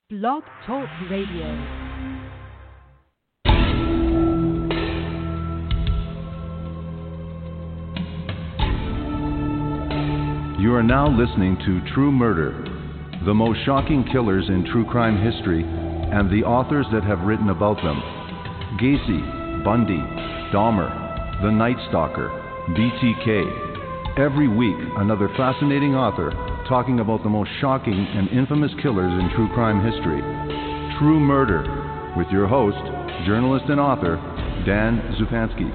Blog Talk Radio. You are now listening to True Murder, the most shocking killers in true crime history, and the authors that have written about them. Gacy, Bundy, Dahmer, The Night Stalker, BTK. Every week, another fascinating author talking about the most shocking and infamous killers in true crime history. True Murder, with your host, journalist and author, Dan Zupansky.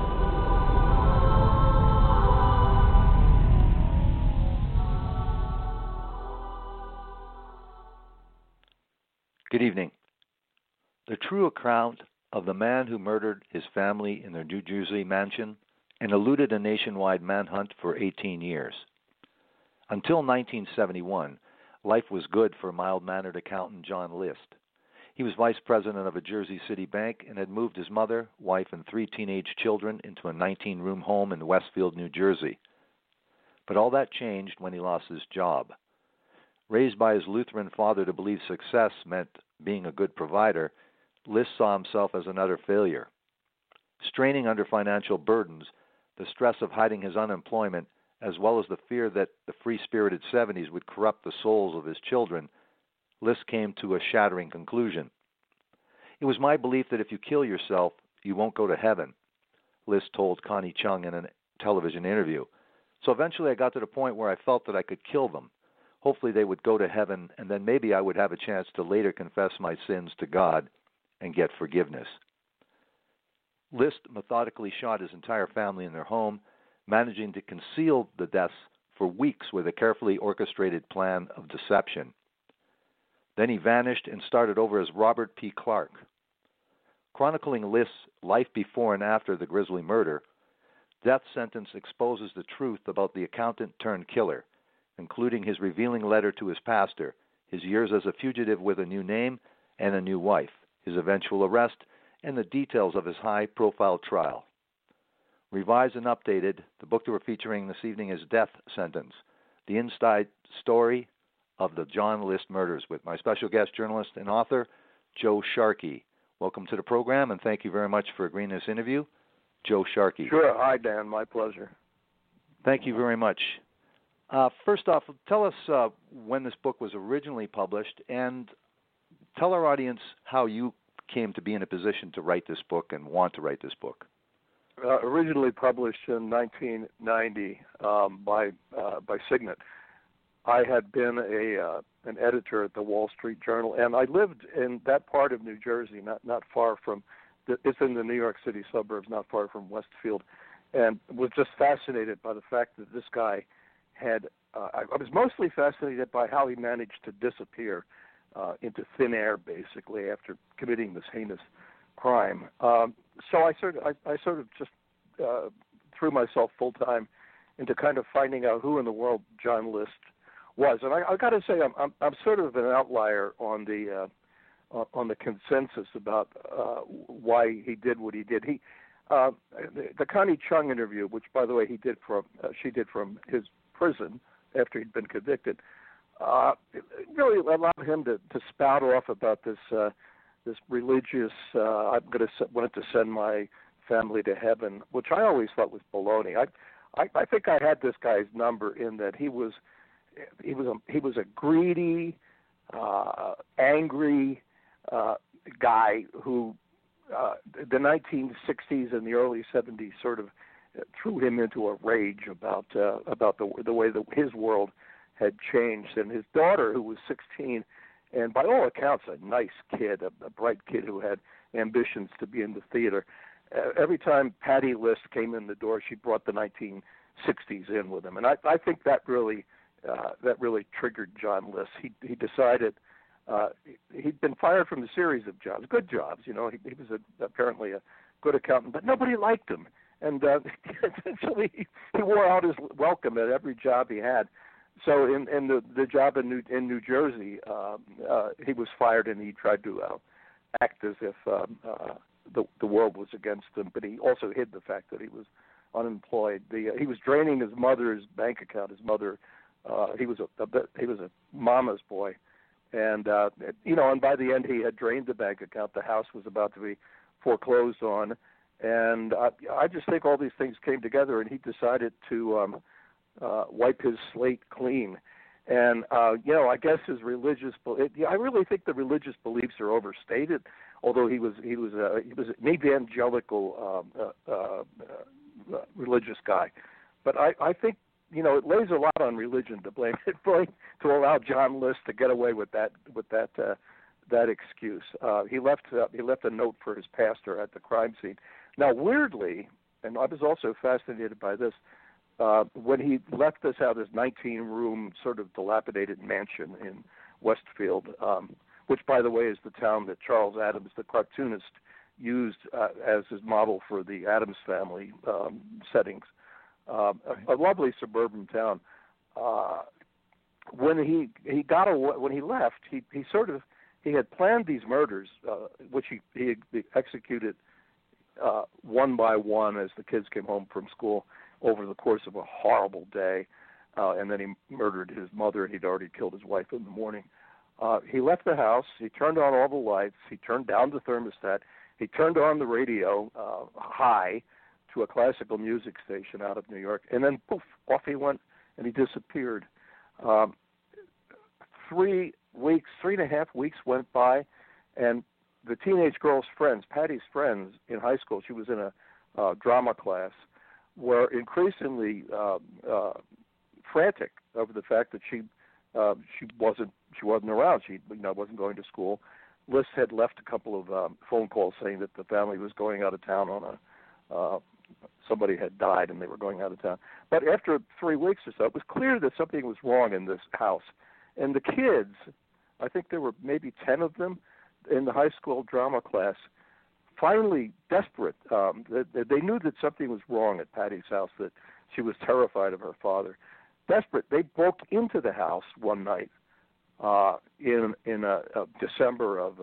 Good evening. The true account of the man who murdered his family in their New Jersey mansion and eluded a nationwide manhunt for 18 years. Until 1971, life was good for mild-mannered accountant John List. He was vice president of a Jersey City bank and had moved his mother, wife, and 3 teenage children into a 19-room home in Westfield, New Jersey. But all that changed when he lost his job. Raised by his Lutheran father to believe success meant being a good provider, List saw himself as an utter failure. Straining under financial burdens, the stress of hiding his unemployment, as well as the fear that the free-spirited 70s would corrupt the souls of his children, List came to a shattering conclusion. It was my belief that if you kill yourself, you won't go to heaven, List told Connie Chung in a television interview. So eventually I got to the point where I felt that I could kill them. Hopefully they would go to heaven, and then maybe I would have a chance to later confess my sins to God and get forgiveness. List methodically shot his entire family in their home, managing to conceal the deaths for weeks with a carefully orchestrated plan of deception. Then he vanished and started over as Robert P. Clark. Chronicling List's life before and after the grisly murder, Death Sentence exposes the truth about the accountant-turned-killer, including his revealing letter to his pastor, his years as a fugitive with a new name and a new wife, his eventual arrest, and the details of his high-profile trial. Revised and updated, the book that we're featuring this evening is Death Sentence, the inside story of the John List murders, with my special guest journalist and author, Joe Sharkey. Welcome to the program, and thank you very much for agreeing to this interview. Joe Sharkey. Sure. Hi, Dan. My pleasure. Thank you very much. First off, tell us when this book was originally published, and tell our audience how you came to be in a position to write this book and want to write this book. Originally published in 1990 by Signet. I had been an editor at the Wall Street Journal, and I lived in that part of New Jersey, not far from. It's in the New York City suburbs, not far from Westfield, and was just fascinated by the fact that this guy had. I was mostly fascinated by how he managed to disappear into thin air, basically, after committing this heinous crime. So I sort of just threw myself full time into kind of finding out who in the world John List was, and I got to say I'm sort of an outlier on the consensus about why he did what he did. The Connie Chung interview, which by the way she did from his prison after he'd been convicted, it really allowed him to spout off about this religious, wanted to send my family to heaven, which I always thought was baloney. I think I had this guy's number in that he was a greedy, angry guy who the 1960s and the early 70s sort of threw him into a rage about the way that his world had changed. And his daughter, who was 16, and by all accounts a nice kid, a bright kid who had ambitions to be in the theater, every time Patty List came in the door, she brought the 1960s in with him. And I think that really triggered John List. He decided he'd been fired from a series of jobs, good jobs. You know, he was apparently a good accountant, but nobody liked him. And essentially, he wore out his welcome at every job he had. So in the job in New Jersey, he was fired, and he tried to act as if the world was against him. But he also hid the fact that he was unemployed. He was draining his mother's bank account. His mother, he was a mama's boy, And and by the end he had drained the bank account. The house was about to be foreclosed on, and I just think all these things came together, and he decided to wipe his slate clean. And I guess his religious I really think the religious beliefs are overstated. Although he was an evangelical religious guy, but I think it lays a lot on religion to blame it to allow John List to get away with that excuse. He left a note for his pastor at the crime scene. Now, weirdly, and I was also fascinated by this, when he left this out, his 19-room sort of dilapidated mansion in Westfield, which, by the way, is the town that Charles Addams, the cartoonist, used as his model for the Addams Family settings. A lovely suburban town. When he left, he had planned these murders, which he executed one by one as the kids came home from school over the course of a horrible day, and then he murdered his mother, and he'd already killed his wife in the morning. He left the house. He turned on all the lights. He turned down the thermostat. He turned on the radio high to a classical music station out of New York, and then poof, off he went, and he disappeared. 3 and a half weeks went by, and the teenage girl's friends, Patty's friends in high school, she was in a drama class, were increasingly frantic over the fact that she wasn't around. She wasn't going to school. List had left a couple of phone calls saying that the family was going out of town on somebody had died and they were going out of town. But after 3 weeks or so, it was clear that something was wrong in this house. And the kids, I think there were maybe 10 of them in the high school drama class, finally desperate. They knew that something was wrong at Patty's house, that she was terrified of her father. Desperate, they broke into the house one night in December of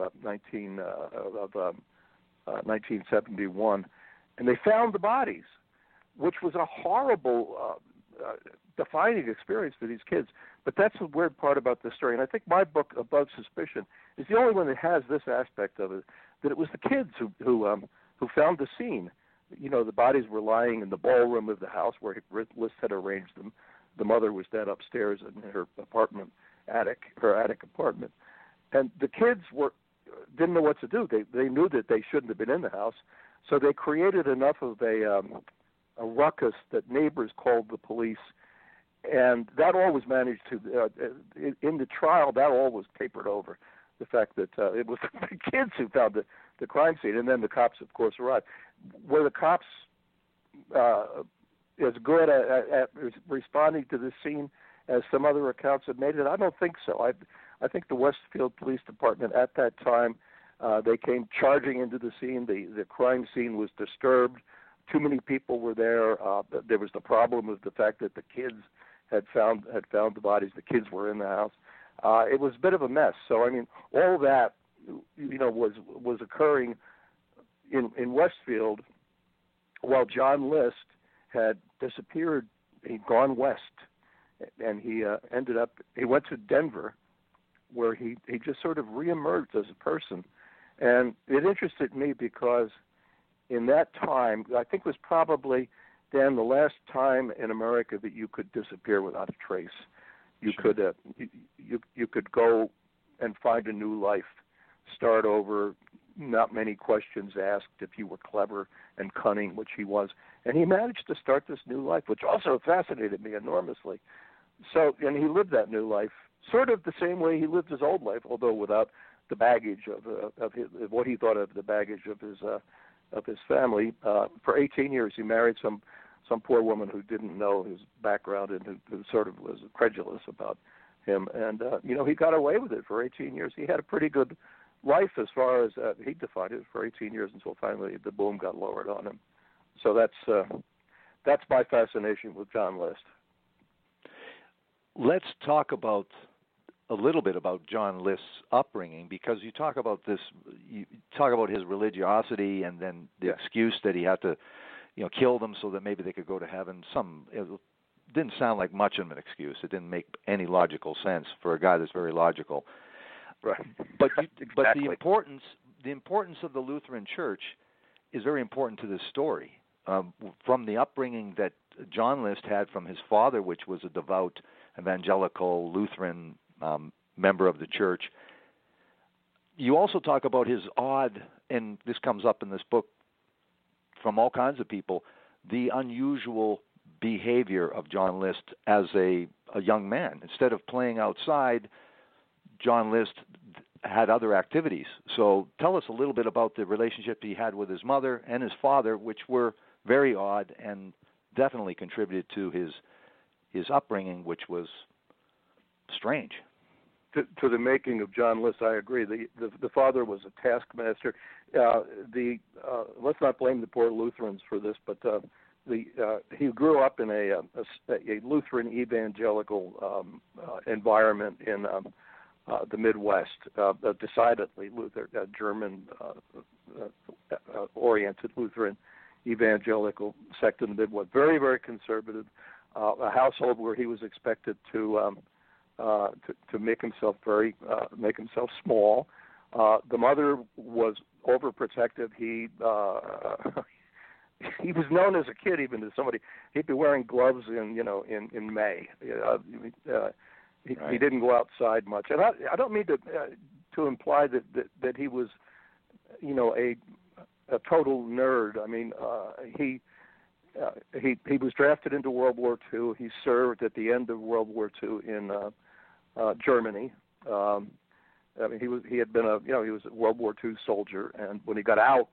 1971, and they found the bodies, which was a horrible, defining experience for these kids. But that's the weird part about this story, and I think my book, Above Suspicion, is the only one that has this aspect of it, that it was the kids who found the scene. The bodies were lying in the ballroom of the house where List had arranged them. The mother was dead upstairs in her attic apartment, and the kids didn't know what to do. They knew that they shouldn't have been in the house, so they created enough of a ruckus that neighbors called the police, and that all was managed to. In the trial, that all was papered over. The fact that it was the kids who found the crime scene, and then the cops, of course, arrived. Were the cops as good at responding to this scene as some other accounts have made it? I don't think so. I think the Westfield Police Department at that time, they came charging into the scene. The crime scene was disturbed. Too many people were there. There was the problem of the fact that the kids had found the bodies. The kids were in the house. It was a bit of a mess. So I mean, all that was occurring in Westfield while John List had disappeared. He'd gone west, and he went to Denver, where he just sort of reemerged as a person. And it interested me because in that time, I think was probably, Dan, the last time in America that you could disappear without a trace. You could you could go and find a new life, start over, not many questions asked if you were clever and cunning, which he was. And he managed to start this new life, which also fascinated me enormously. So, and he lived that new life sort of the same way he lived his old life, although without the baggage of what he thought of the baggage of his family. For 18 years, he married some poor woman who didn't know his background and who sort of was credulous about him. And he got away with it for 18 years. He had a pretty good life as far as he defined it for 18 years until finally the boom got lowered on him. So that's my fascination with John List. Let's talk about a little bit about John List's upbringing, because you talk about his religiosity and then the excuse that he had to, kill them so that maybe they could go to heaven. It didn't sound like much of an excuse. It didn't make any logical sense for a guy that's very logical. Right. But Exactly. but the importance of the Lutheran Church is very important to this story. From the upbringing that John List had from his father, which was a devout evangelical Lutheran member of the church. You also talk about his odd, and this comes up in this book from all kinds of people, the unusual behavior of John List as a young man. Instead of playing outside, John List had other activities. So tell us a little bit about the relationship he had with his mother and his father, which were very odd and definitely contributed to his upbringing, which was strange. To the making of John List, I agree. The father was a taskmaster. Let's not blame the poor Lutherans for this, but he grew up in a Lutheran evangelical environment in the Midwest, decidedly German oriented Lutheran evangelical sect in the Midwest. Very, very conservative. A household where he was expected to make himself small. The mother was overprotective. He was known as a kid, even to somebody. He'd be wearing gloves in May. He didn't go outside much, and I don't mean to imply that he was, a total nerd. I mean, he was drafted into World War II. He served at the end of World War II in Germany. I mean, he had been he was a World War II soldier, and when he got out,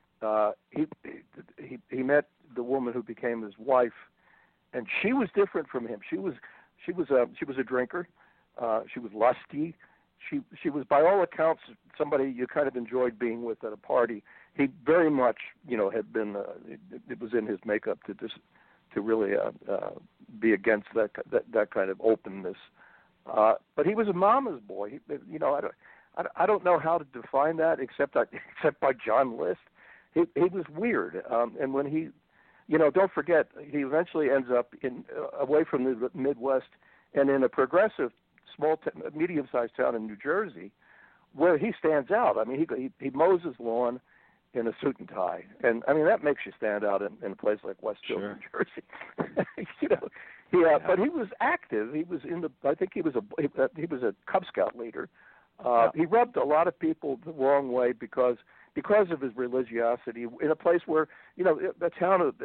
he met the woman who became his wife, and she was different from him. She was a drinker. She was lusty. She was, by all accounts, somebody you kind of enjoyed being with at a party. He very much, had been. It was in his makeup to really be against that kind of openness. But he was a mama's boy. I don't know how to define that except by John List. He was weird, and when he, don't forget, he eventually ends up away from the Midwest and in a progressive, medium-sized town in New Jersey, where he stands out. I mean, he mows his lawn in a suit and tie, and I mean that makes you stand out in a place like Westfield, sure. New Jersey. But he was active. He was I think he was a Cub Scout leader. He rubbed a lot of people the wrong way because of his religiosity in a place where a town of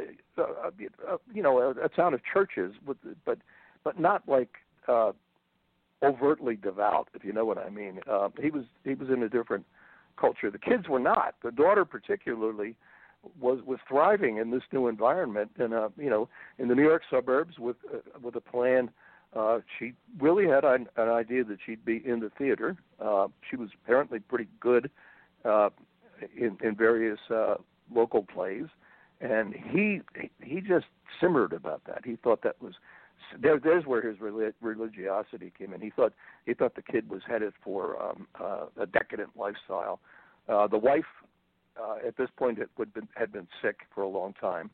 a town of churches, but not like overtly devout, if you know what I mean. He was in a different culture. The kids were not. The daughter particularly was thriving in this new environment, and in the New York suburbs with a plan. She really had an idea that she'd be in the theater. She was apparently pretty good in various local plays, and he just simmered about that. He thought that was there's where his religiosity came in. He thought the kid was headed for a decadent lifestyle. The wife at this point had been sick for a long time.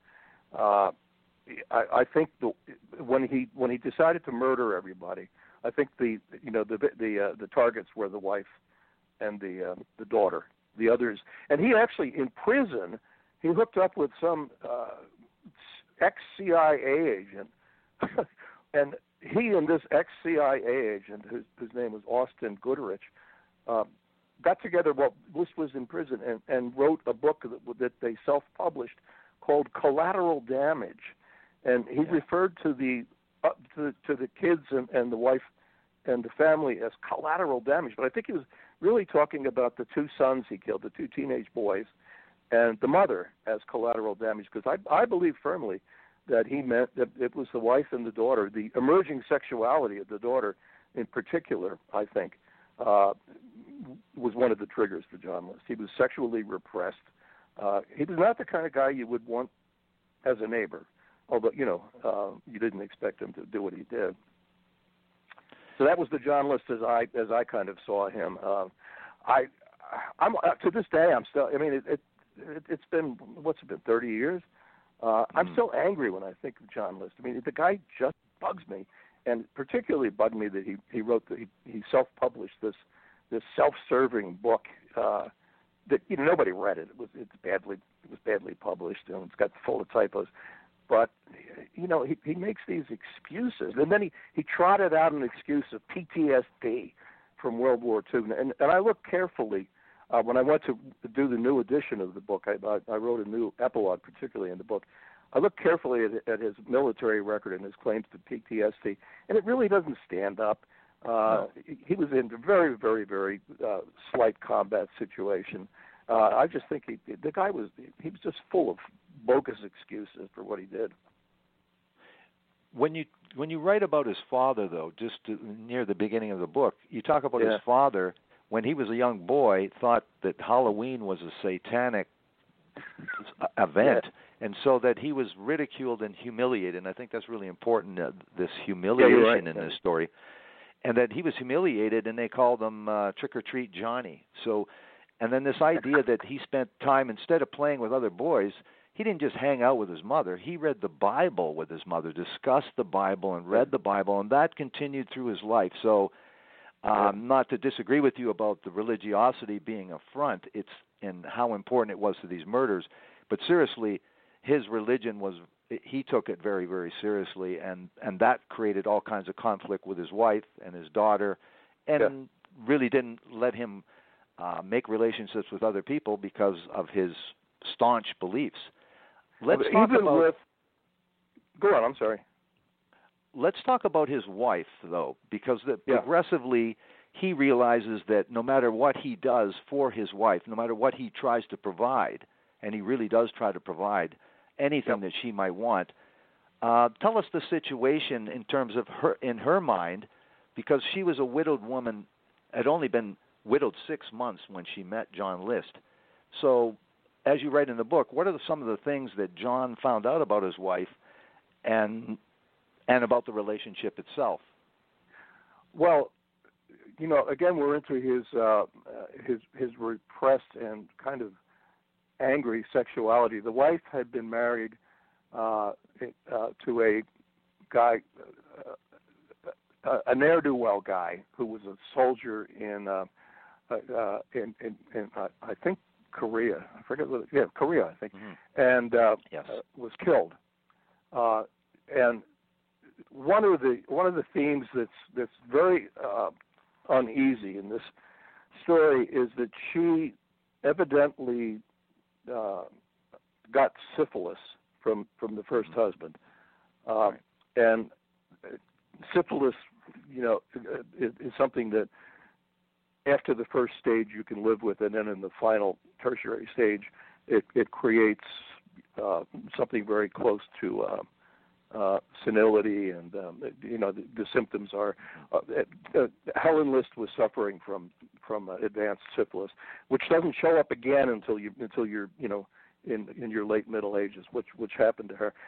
I think when he decided to murder everybody, I think the targets were the wife and the daughter. The others, and he actually in prison, he hooked up with some ex-CIA agent, and he and this ex-CIA agent, whose name was Austin Goodrich, got together while List was in prison and wrote a book that they self-published called Collateral Damage, and he referred to the kids and the wife and the family as collateral damage. But I think he was really talking about the two sons he killed, the two teenage boys, and the mother as collateral damage, because I believe firmly that he meant that it was the wife and the daughter, the emerging sexuality of the daughter in particular, I think, was one of the triggers for John List. He was sexually repressed. He was not the kind of guy you would want as a neighbor, although, you didn't expect him to do what he did. So that was the John List as I kind of saw him. I'm to this day I'm still. I mean, it's been 30 years. I'm still angry when I think of John List. I mean, the guy just bugs me, and particularly bugged me that he wrote he self-published this self-serving book that nobody read it. It was badly published, and it's got full of typos. But he makes these excuses, and then he trotted out an excuse of PTSD from World War II. And I looked carefully when I went to do the new edition of the book. I wrote a new epilogue, particularly in the book. I looked carefully at his military record and his claims to PTSD, and it really doesn't stand up. No. He was in a very, very, very slight combat situation. I just think the guy was just full of bogus excuses for what he did. When you write about his father, though, near the beginning of the book, you talk about his father, when he was a young boy, thought that Halloween was a satanic event, and so that he was ridiculed and humiliated. And I think that's really important, this humiliation in this story. And that he was humiliated, and they called him Trick or Treat Johnny. So, and then this idea that he spent time, instead of playing with other boys, he didn't just hang out with his mother. He read the Bible with his mother, discussed the Bible and read the Bible, and that continued through his life. So, not to disagree with you about the religiosity being a front, it's and how important it was to these murders, but seriously, his religion he took it very, very seriously, and that created all kinds of conflict with his wife and his daughter, and really didn't let him make relationships with other people because of his staunch beliefs. Go on, I'm sorry. Let's talk about his wife, though, because progressively he realizes that no matter what he does for his wife, no matter what he tries to provide, and he really does try to provide anything that she might want, tell us the situation in terms of in her mind, because she was a widowed woman, had only been widowed 6 months when she met John List. So, as you write in the book, what are some of the things that John found out about his wife and about the relationship itself? Well, again, we're into his repressed and kind of angry sexuality. The wife had been married to a guy, a ne'er-do-well guy who was a soldier in I think Korea. I forget what. Yeah, Korea, I think, and was killed. And one of the themes that's very uneasy in this story is that she evidently got syphilis from the first husband, and syphilis, is something that after the first stage you can live with, and then in the final tertiary stage, it creates something very close to senility, and the symptoms are. Helen List was suffering from advanced syphilis, which doesn't show up again until you're in your late middle ages, which happened to her.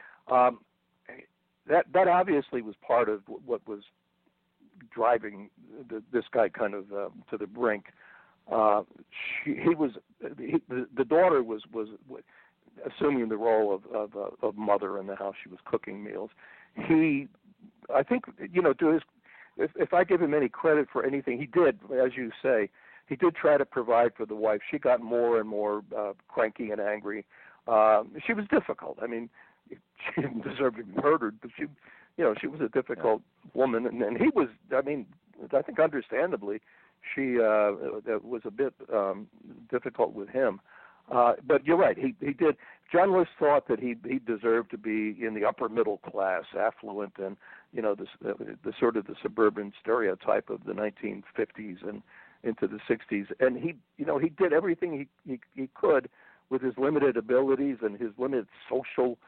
That obviously was part of what was driving this guy kind of to the brink. The daughter was assuming the role of mother in the house. She was cooking meals. I think, if I give him any credit for anything, he did, as you say, he did try to provide for the wife. She got more and more cranky and angry. She was difficult. I mean, she didn't deserve to be murdered, but she was a difficult woman, and he was. I mean, I think understandably, she was a bit difficult with him. But you're right. He did. John List thought that he deserved to be in the upper middle class, affluent, and the sort of the suburban stereotype of the 1950s and into the 60s. And he did everything he could with his limited abilities and his limited social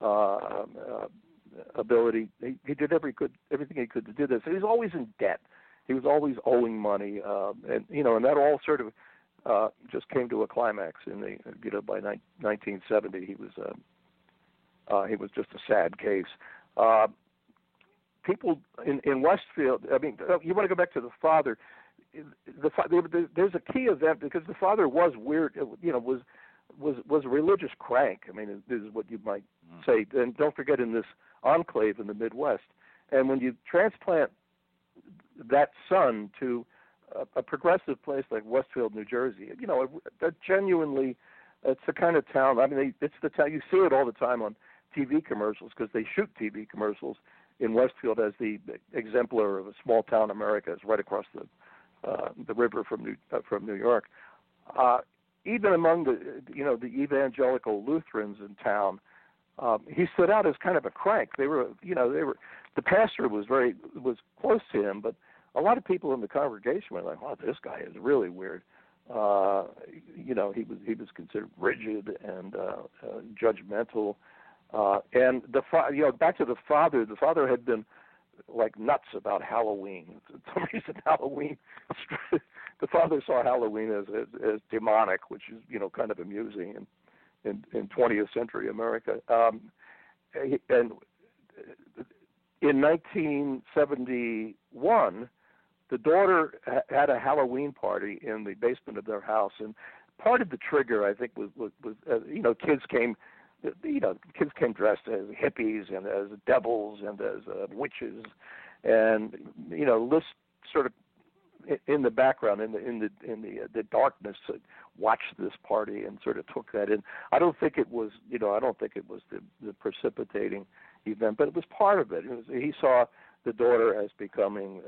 ability. He did everything he could to do this. And he was always in debt. He was always owing money, and that all sort of just came to a climax in by 1970. He was just a sad case. People in Westfield. I mean, you want to go back to the father. There's a key event because the father was weird. Was a religious crank. I mean, this is what you might say. And don't forget, in this enclave in the Midwest, and when you transplant that son to a progressive place like Westfield, New Jersey, that genuinely, it's the kind of town. I mean, it's the town you see it all the time on TV commercials because they shoot TV commercials in Westfield as the exemplar of a small town America. It's right across the river from New York. Even among the evangelical Lutherans in town, he stood out as kind of a crank. The pastor was close to him, but a lot of people in the congregation were like, "Oh, this guy is really weird." He was considered rigid and judgmental. And back to the father. The father had been like nuts about Halloween. For some reason, Halloween. The father saw Halloween as demonic, which is kind of amusing in 20th century America. And in 1971, the daughter had a Halloween party in the basement of their house, and part of the trigger, I think, was kids came. Kids came dressed as hippies and as devils and as witches, and Liszt sort of in the background, in the darkness, watched this party and sort of took that in. I don't think it was the precipitating event, but it was part of it. He saw the daughter as becoming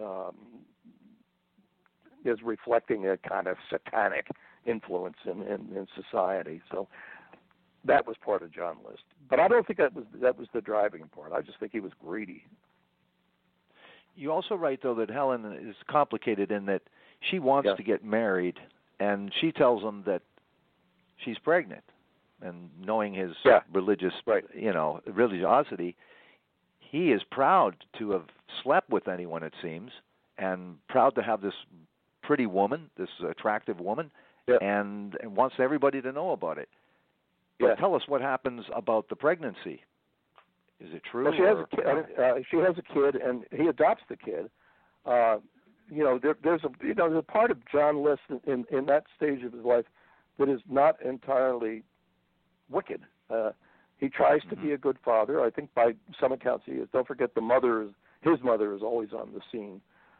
as reflecting a kind of satanic influence in society. So that was part of John Liszt. But I don't think that was the driving part. I just think he was greedy. You also write, though, that Helen is complicated in that she wants to get married, and she tells him that she's pregnant. And knowing his religious, religiosity, he is proud to have slept with anyone, it seems, and proud to have this pretty woman, this attractive woman, and wants everybody to know about it. But tell us what happens about the pregnancy. Is it true? Well, she has a kid. She has a kid, and he adopts the kid. There's a part of John Liszt in that stage of his life that is not entirely wicked. He tries to be a good father. I think by some accounts he is. Don't forget his mother is always on the scene.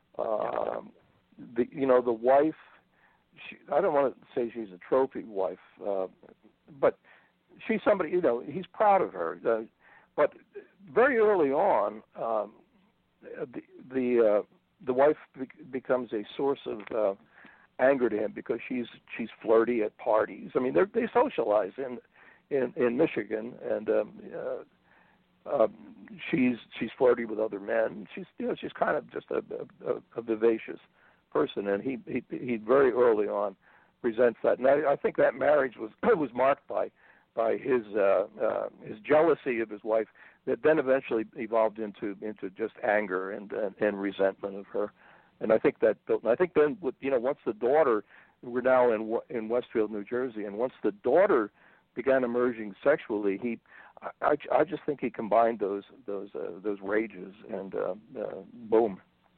The wife. I don't want to say she's a trophy wife, but she's somebody. He's proud of her. But very early on, the wife becomes a source of anger to him because she's flirty at parties. I mean, they socialize in Michigan, and she's flirty with other men. She's kind of just a vivacious person, and he very early on resents that. And I think that marriage was marked by his jealousy of his wife, that then eventually evolved into just anger and resentment of her. And I think then once the daughter, we're now in Westfield, New Jersey, and once the daughter began emerging sexually, I just think he combined those rages, and boom.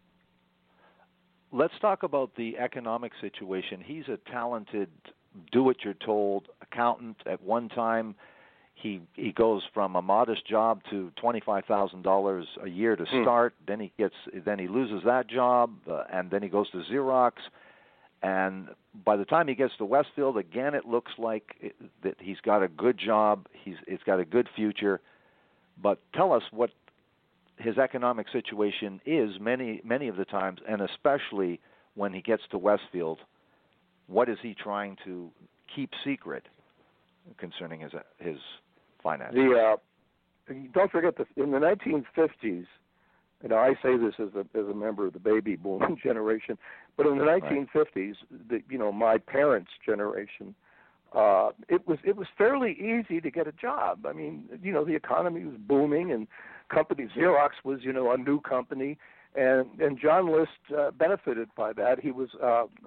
Let's talk about the economic situation. He's a talented, do-what-you're-told accountant. At one time, he goes from a modest job to $25,000 a year to start. Then he loses that job, and then he goes to Xerox. And by the time he gets to Westfield, again, it looks like that he's got a good job. It's got a good future. But tell us what his economic situation is many of the times, and especially when he gets to Westfield. What is he trying to keep secret concerning his finances? Don't forget that in the 1950s, I say this as a member of the baby boom generation, but in the 1950s, my parents' generation, it was fairly easy to get a job. I mean, the economy was booming, and Xerox was a new company, and John Liszt benefited by that. He was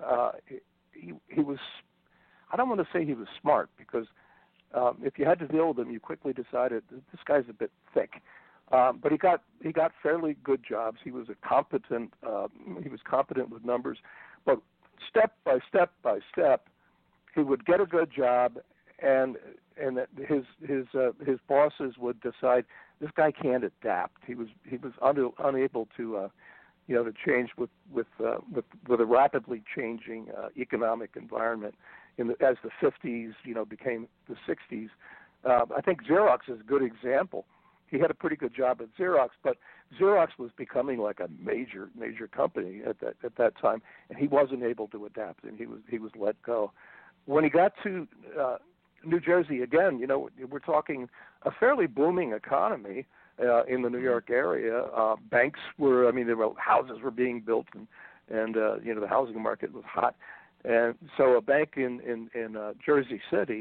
I don't want to say he was smart, because if you had to deal with him, you quickly decided this guy's a bit thick. But he got fairly good jobs. He was competent with numbers. But step by step by step, he would get a good job, and his bosses would decide this guy can't adapt. He was unable to to change with a rapidly changing economic environment. As the 50s, became the 60s, I think Xerox is a good example. He had a pretty good job at Xerox, but Xerox was becoming like a major company at that time, and he wasn't able to adapt, and he was let go. When he got to New Jersey again, we're talking a fairly booming economy in the New York area. Banks were, houses were being built, and the housing market was hot, and so a bank in Jersey City,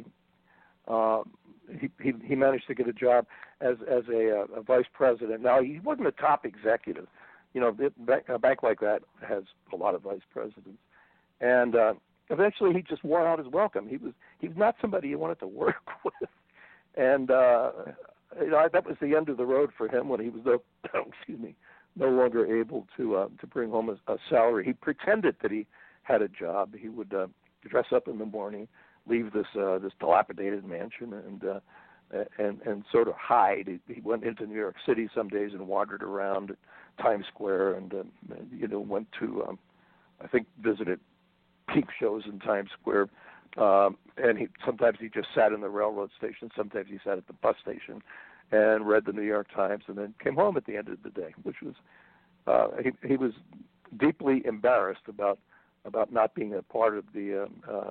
he managed to get a job as a vice president. Now he wasn't a top executive. A bank like that has a lot of vice presidents, and eventually he just wore out his welcome. He was not somebody you wanted to work with, and that was the end of the road for him when he was no longer able to bring home a salary. He pretended that he had a job. He would dress up in the morning, leave this dilapidated mansion, and sort of hide. He went into New York City some days and wandered around Times Square, and went to I think visited peep shows in Times Square. And sometimes he just sat in the railroad station. Sometimes he sat at the bus station and read the New York Times, and then came home at the end of the day, which was he was deeply embarrassed about not being a part of the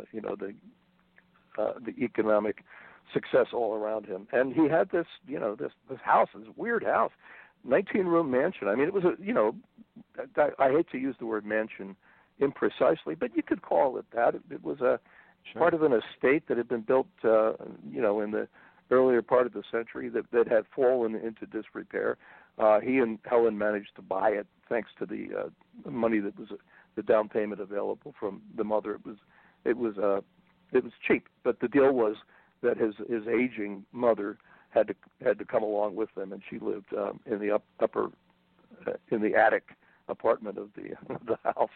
economic success all around him. And he had this house, this weird house, 19-room mansion. I mean, it was I hate to use the word mansion imprecisely, but you could call it that. It was part of an estate that had been built, in the earlier part of the century that had fallen into disrepair. He and Helen managed to buy it thanks to the money that was the down payment available from the mother. It was cheap, but the deal was that his aging mother had to come along with them, and she lived in the in the attic apartment of the house.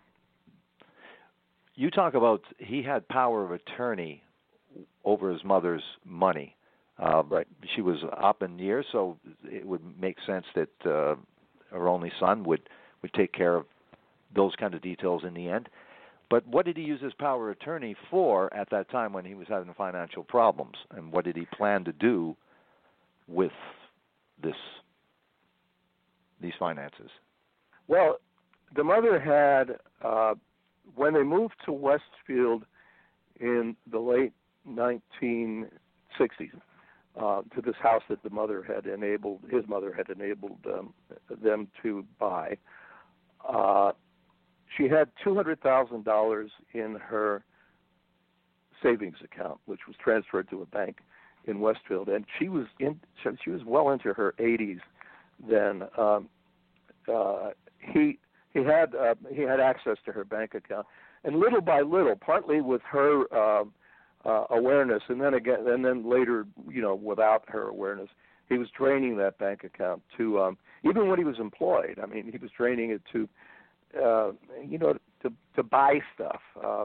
You talk about he had power of attorney over his mother's money. Right. She was up in years, so it would make sense that her only son would take care of those kind of details in the end. But what did he use his power of attorney for at that time when he was having financial problems? And what did he plan to do with these finances? Well, the mother had, when they moved to Westfield in the late 1960s, to this house that his mother had enabled them to buy, she had $200,000 in her savings account, which was transferred to a bank in Westfield, and she was well into her 80s then. He had access to her bank account, and little by little, partly with her awareness, and then later, without her awareness, he was draining that bank account to even when he was employed. I mean, he was draining it to to buy stuff,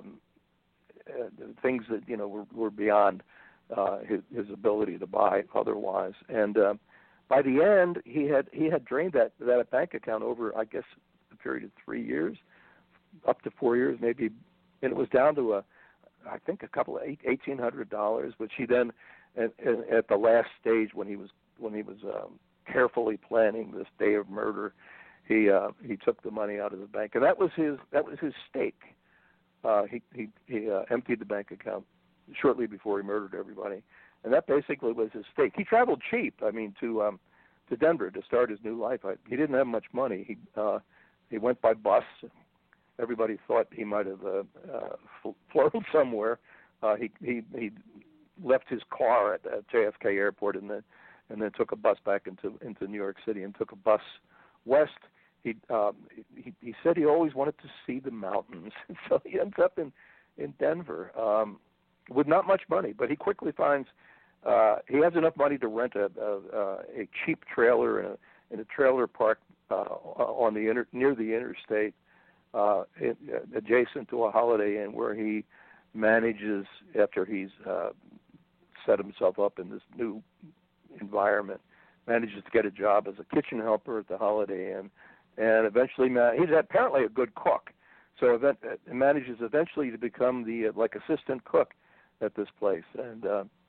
things that were beyond his ability to buy otherwise. And by the end, he had drained that bank account over, I guess, a period of 3 years, up to 4 years maybe, and it was down to I think a couple of $1,800, which he then at the last stage when he was carefully planning this day of murder, he took the money out of the bank, and that was his stake. He emptied the bank account shortly before he murdered everybody, and that basically was his stake. He traveled cheap, to Denver to start his new life. He didn't have much money. He went by bus. Everybody thought he might have flown somewhere. He left his car at JFK Airport and then took a bus back into New York City and took a bus west. He said he always wanted to see the mountains, so he ends up in Denver with not much money. But he quickly finds he has enough money to rent a cheap trailer in a trailer park on near the interstate, adjacent to a Holiday Inn, where he manages, after he's set himself up in this new environment, manages to get a job as a kitchen helper at the Holiday Inn, and eventually he's apparently a good cook. So manages eventually to become the like assistant cook at this place, and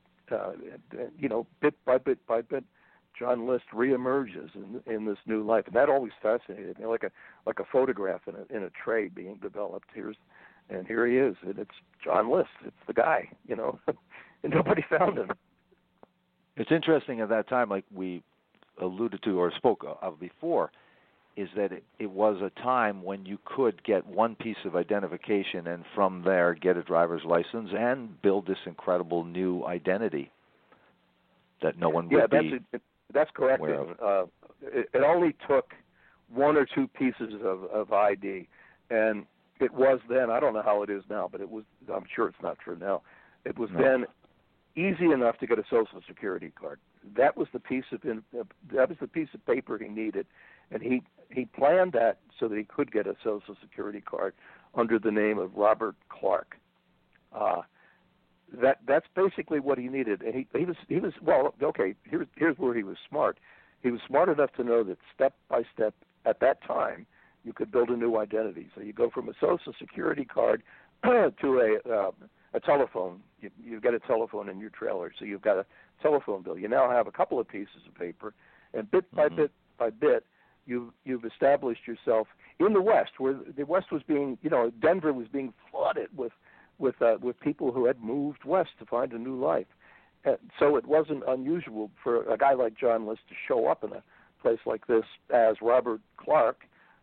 bit by bit by bit, John List reemerges in this new life, and that always fascinated me, like a photograph in a tray being developed. Here he is, and it's John List. It's the guy, and nobody found him. It's interesting at that time, like we alluded to or spoke of before, is that it was a time when you could get one piece of identification and from there get a driver's license and build this incredible new identity that no one would be. That's correct. aware of. It only took one or two pieces of ID, and it was then, I don't know how it is now, but it was, I'm sure it's not true now, it was then easy enough to get a Social Security card. That was the piece of paper he needed, and he planned that so that he could get a Social Security card under the name of Robert Clark. That's basically what he needed, and he was well. Okay, here's where he was smart. He was smart enough to know that step by step at that time you could build a new identity. So you go from a Social Security card to a telephone. You get a telephone in your trailer, so you've got a telephone bill. You now have a couple of pieces of paper, and bit by bit, you've established yourself in the West, where the West was being, Denver was being flooded with people who had moved west to find a new life. And so it wasn't unusual for a guy like John List to show up in a place like this as Robert Clark,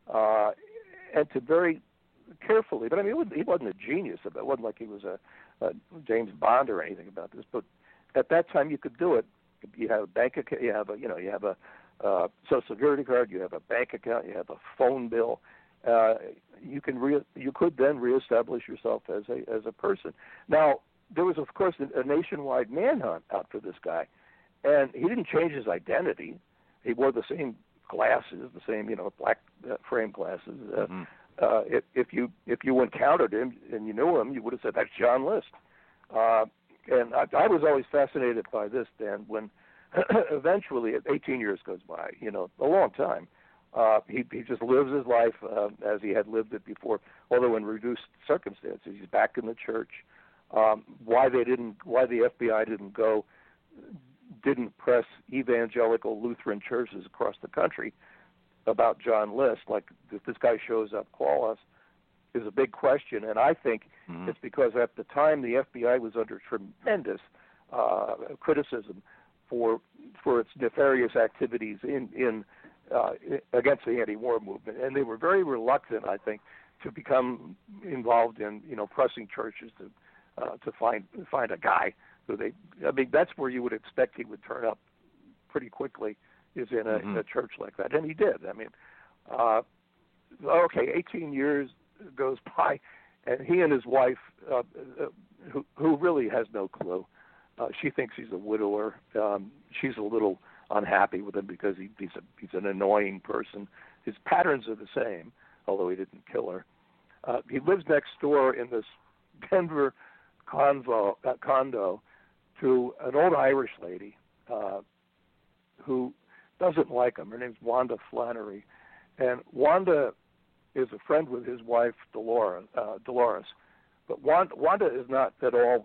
and to very carefully, but I mean, he wasn't a genius. It wasn't like he was a James Bond or anything about this. But at that time, you could do it. You have a bank account. You have a Social Security card. You have a bank account. You have a phone bill. You could then reestablish yourself as a person. Now, there was, of course, a nationwide manhunt out for this guy, and he didn't change his identity. He wore the same glasses, the same black frame glasses. If you encountered him and you knew him, you would have said, "That's John List." And I was always fascinated by this, Dan, when eventually 18 years goes by, a long time. He just lives his life as he had lived it before, although in reduced circumstances. He's back in the church. Why the FBI didn't press evangelical Lutheran churches across the country about John List, like if this guy shows up, call us, is a big question. And I think it's because at the time the FBI was under tremendous criticism for its nefarious activities in against the anti-war movement, and they were very reluctant, I think, to become involved in pressing churches to find a guy who that's where you would expect he would turn up pretty quickly, is in a church like that, and he did. 18 years goes by, and he and his wife, who really has no clue, she thinks he's a widower. She's a little unhappy with him because he's an annoying person. His patterns are the same, although he didn't kill her. He lives next door in this Denver condo to an old Irish lady who doesn't like him. Her name's Wanda Flannery, and Wanda is a friend with his wife Dolores. But Wanda is not at all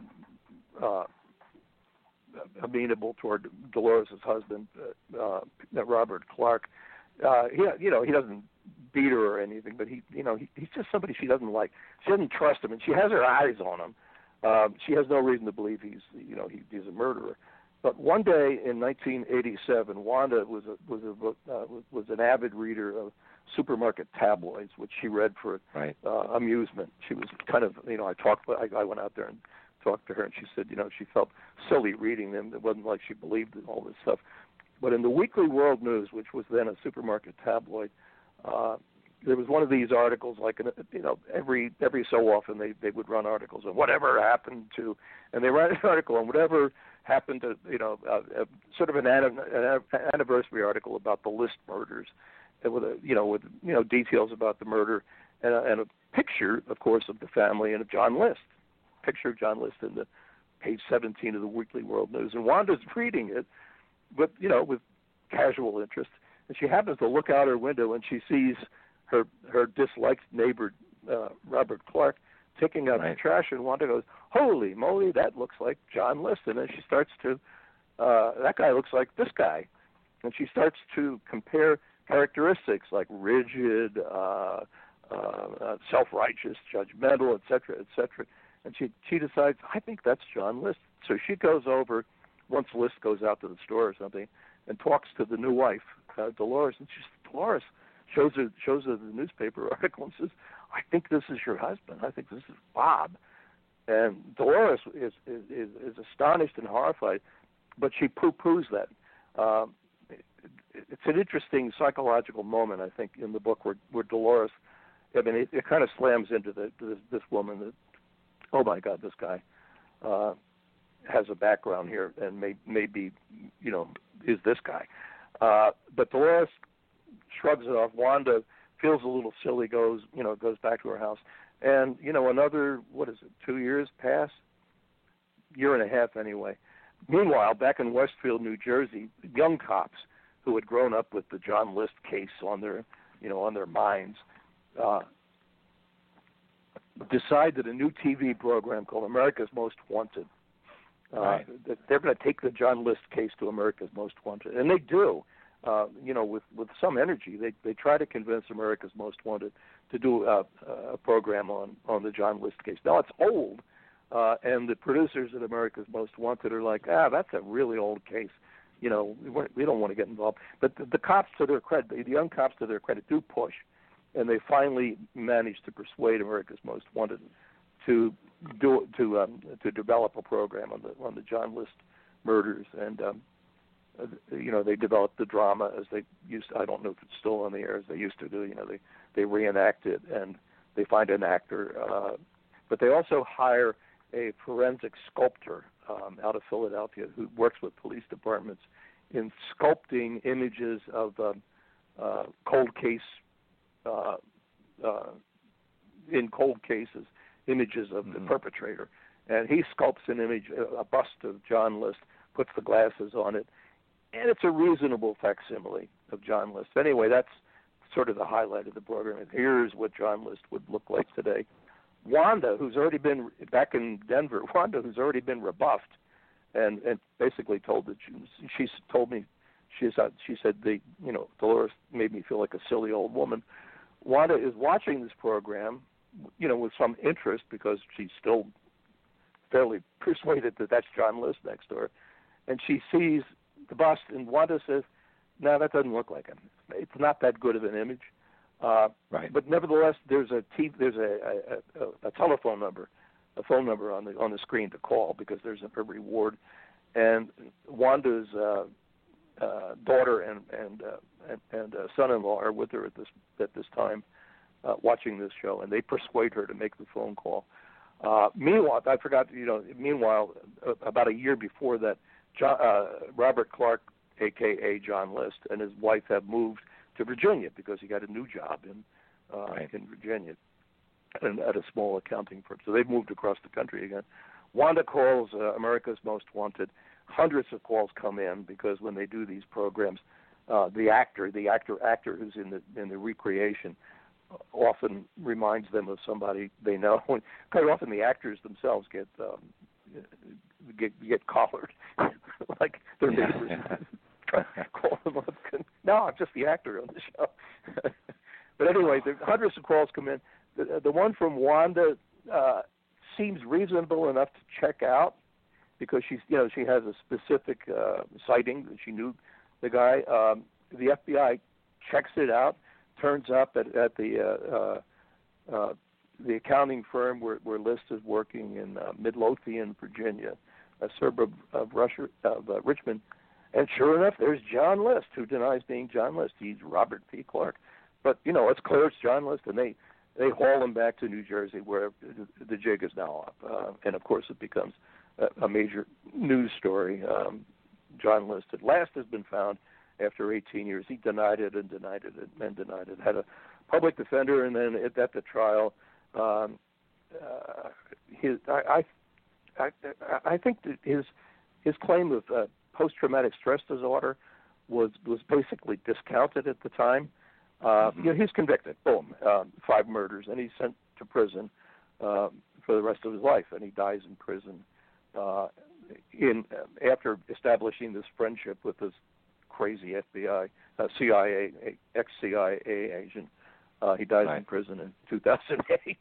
amenable toward Dolores' husband, Robert Clark. He doesn't beat her or anything, but he's just somebody she doesn't like. She doesn't trust him, and she has her eyes on him. She has no reason to believe he's a murderer. But one day in 1987, Wanda was an avid reader of supermarket tabloids, which she read for amusement. She was kind of, I went out there and talked to her, and she said, she felt silly reading them. It wasn't like she believed in all this stuff. But in the Weekly World News, which was then a supermarket tabloid, there was one of these articles, like every so often they would run articles on whatever happened to, and they ran an article on whatever happened to, sort of an anniversary article about the List murders, and with details about the murder, and a picture, of course, of the family and of John List. Picture of John List in the page 17 of the Weekly World News, and Wanda's reading it, with casual interest, and she happens to look out her window and she sees her disliked neighbor Robert Clark taking out the trash, and Wanda goes, "Holy moly, that looks like John List." And then she starts to, that guy looks like this guy, and she starts to compare characteristics like rigid, self-righteous, judgmental, etc., etc. And she decides, I think that's John List. So she goes over, once List goes out to the store or something, and talks to the new wife, Dolores, and Dolores shows her the newspaper article and says, "I think this is your husband. I think this is Bob." And Dolores is astonished and horrified, but she poo-poos that. It's an interesting psychological moment, I think, in the book where Dolores, I mean, it kind of slams into this woman that, oh my God, this guy has a background here and may be, is this guy. But Dolores shrugs it off. Wanda feels a little silly, goes back to her house. And, another, 2 years pass? Year and a half anyway. Meanwhile, back in Westfield, New Jersey, young cops who had grown up with the John List case on their minds, decide that a new TV program called America's Most Wanted, that they're going to take the John List case to America's Most Wanted. And they do, with some energy. They try to convince America's Most Wanted to do a program on the John List case. Now, it's old, and the producers at America's Most Wanted are like, that's a really old case. We don't want to get involved. But the cops, to their credit, the young cops, to their credit, do push. And they finally managed to persuade America's Most Wanted to develop a program on the John List murders, and they developed the drama as they used to. I don't know if it's still on the air, as they used to do. They reenact it, and they find an actor, but they also hire a forensic sculptor out of Philadelphia who works with police departments in sculpting images of cold case. In cold cases, images of the perpetrator. And he sculpts an image, a bust of John List, puts the glasses on it, and it's a reasonable facsimile of John List. Anyway, that's sort of the highlight of the program. And here's what John List would look like today. Wanda, who's already been back in Denver, who's already been rebuffed and basically told that she's told me, she said, Dolores made me feel like a silly old woman. Wanda is watching this program, with some interest because she's still fairly persuaded that that's John List next door. And she sees the bust, and Wanda says, "No, that doesn't look like him. It's not that good of an image." Right. But nevertheless, there's a telephone number, a phone number on the screen to call because there's a reward. And Wanda's daughter and son-in-law are with her at this time, watching this show, and they persuade her to make the phone call. Meanwhile, I forgot. Meanwhile, about a year before that, Robert Clark, a.k.a. John List, and his wife have moved to Virginia because he got a new job in Virginia, and at a small accounting firm. So they've moved across the country again. Wanda calls America's Most Wanted. Hundreds of calls come in because when they do these programs, the actor who's in the recreation often reminds them of somebody they know. Quite often, the actors themselves get collared, like their neighbors. Call them up. No, I'm just the actor on the show. But anyway, hundreds of calls come in. The one from Wanda seems reasonable enough to check out because she has a specific sighting that she knew the guy. The FBI checks it out, turns up at the accounting firm where List is working in Midlothian, Virginia, a suburb of Richmond. And sure enough, there's John List, who denies being John List. He's Robert P. Clark. But, it's clear it's John List, and they haul him back to New Jersey where the jig is now up. And, of course, it becomes a major news story. John List at last has been found after 18 years. He denied it and denied it and denied it. Had a public defender, and then at the trial, I think that his claim of post-traumatic stress disorder was basically discounted at the time. He's convicted. Boom, 5 murders, and he's sent to prison for the rest of his life, and he dies in prison. After establishing this friendship with this crazy FBI, CIA, ex-CIA agent, he dies in prison in 2008.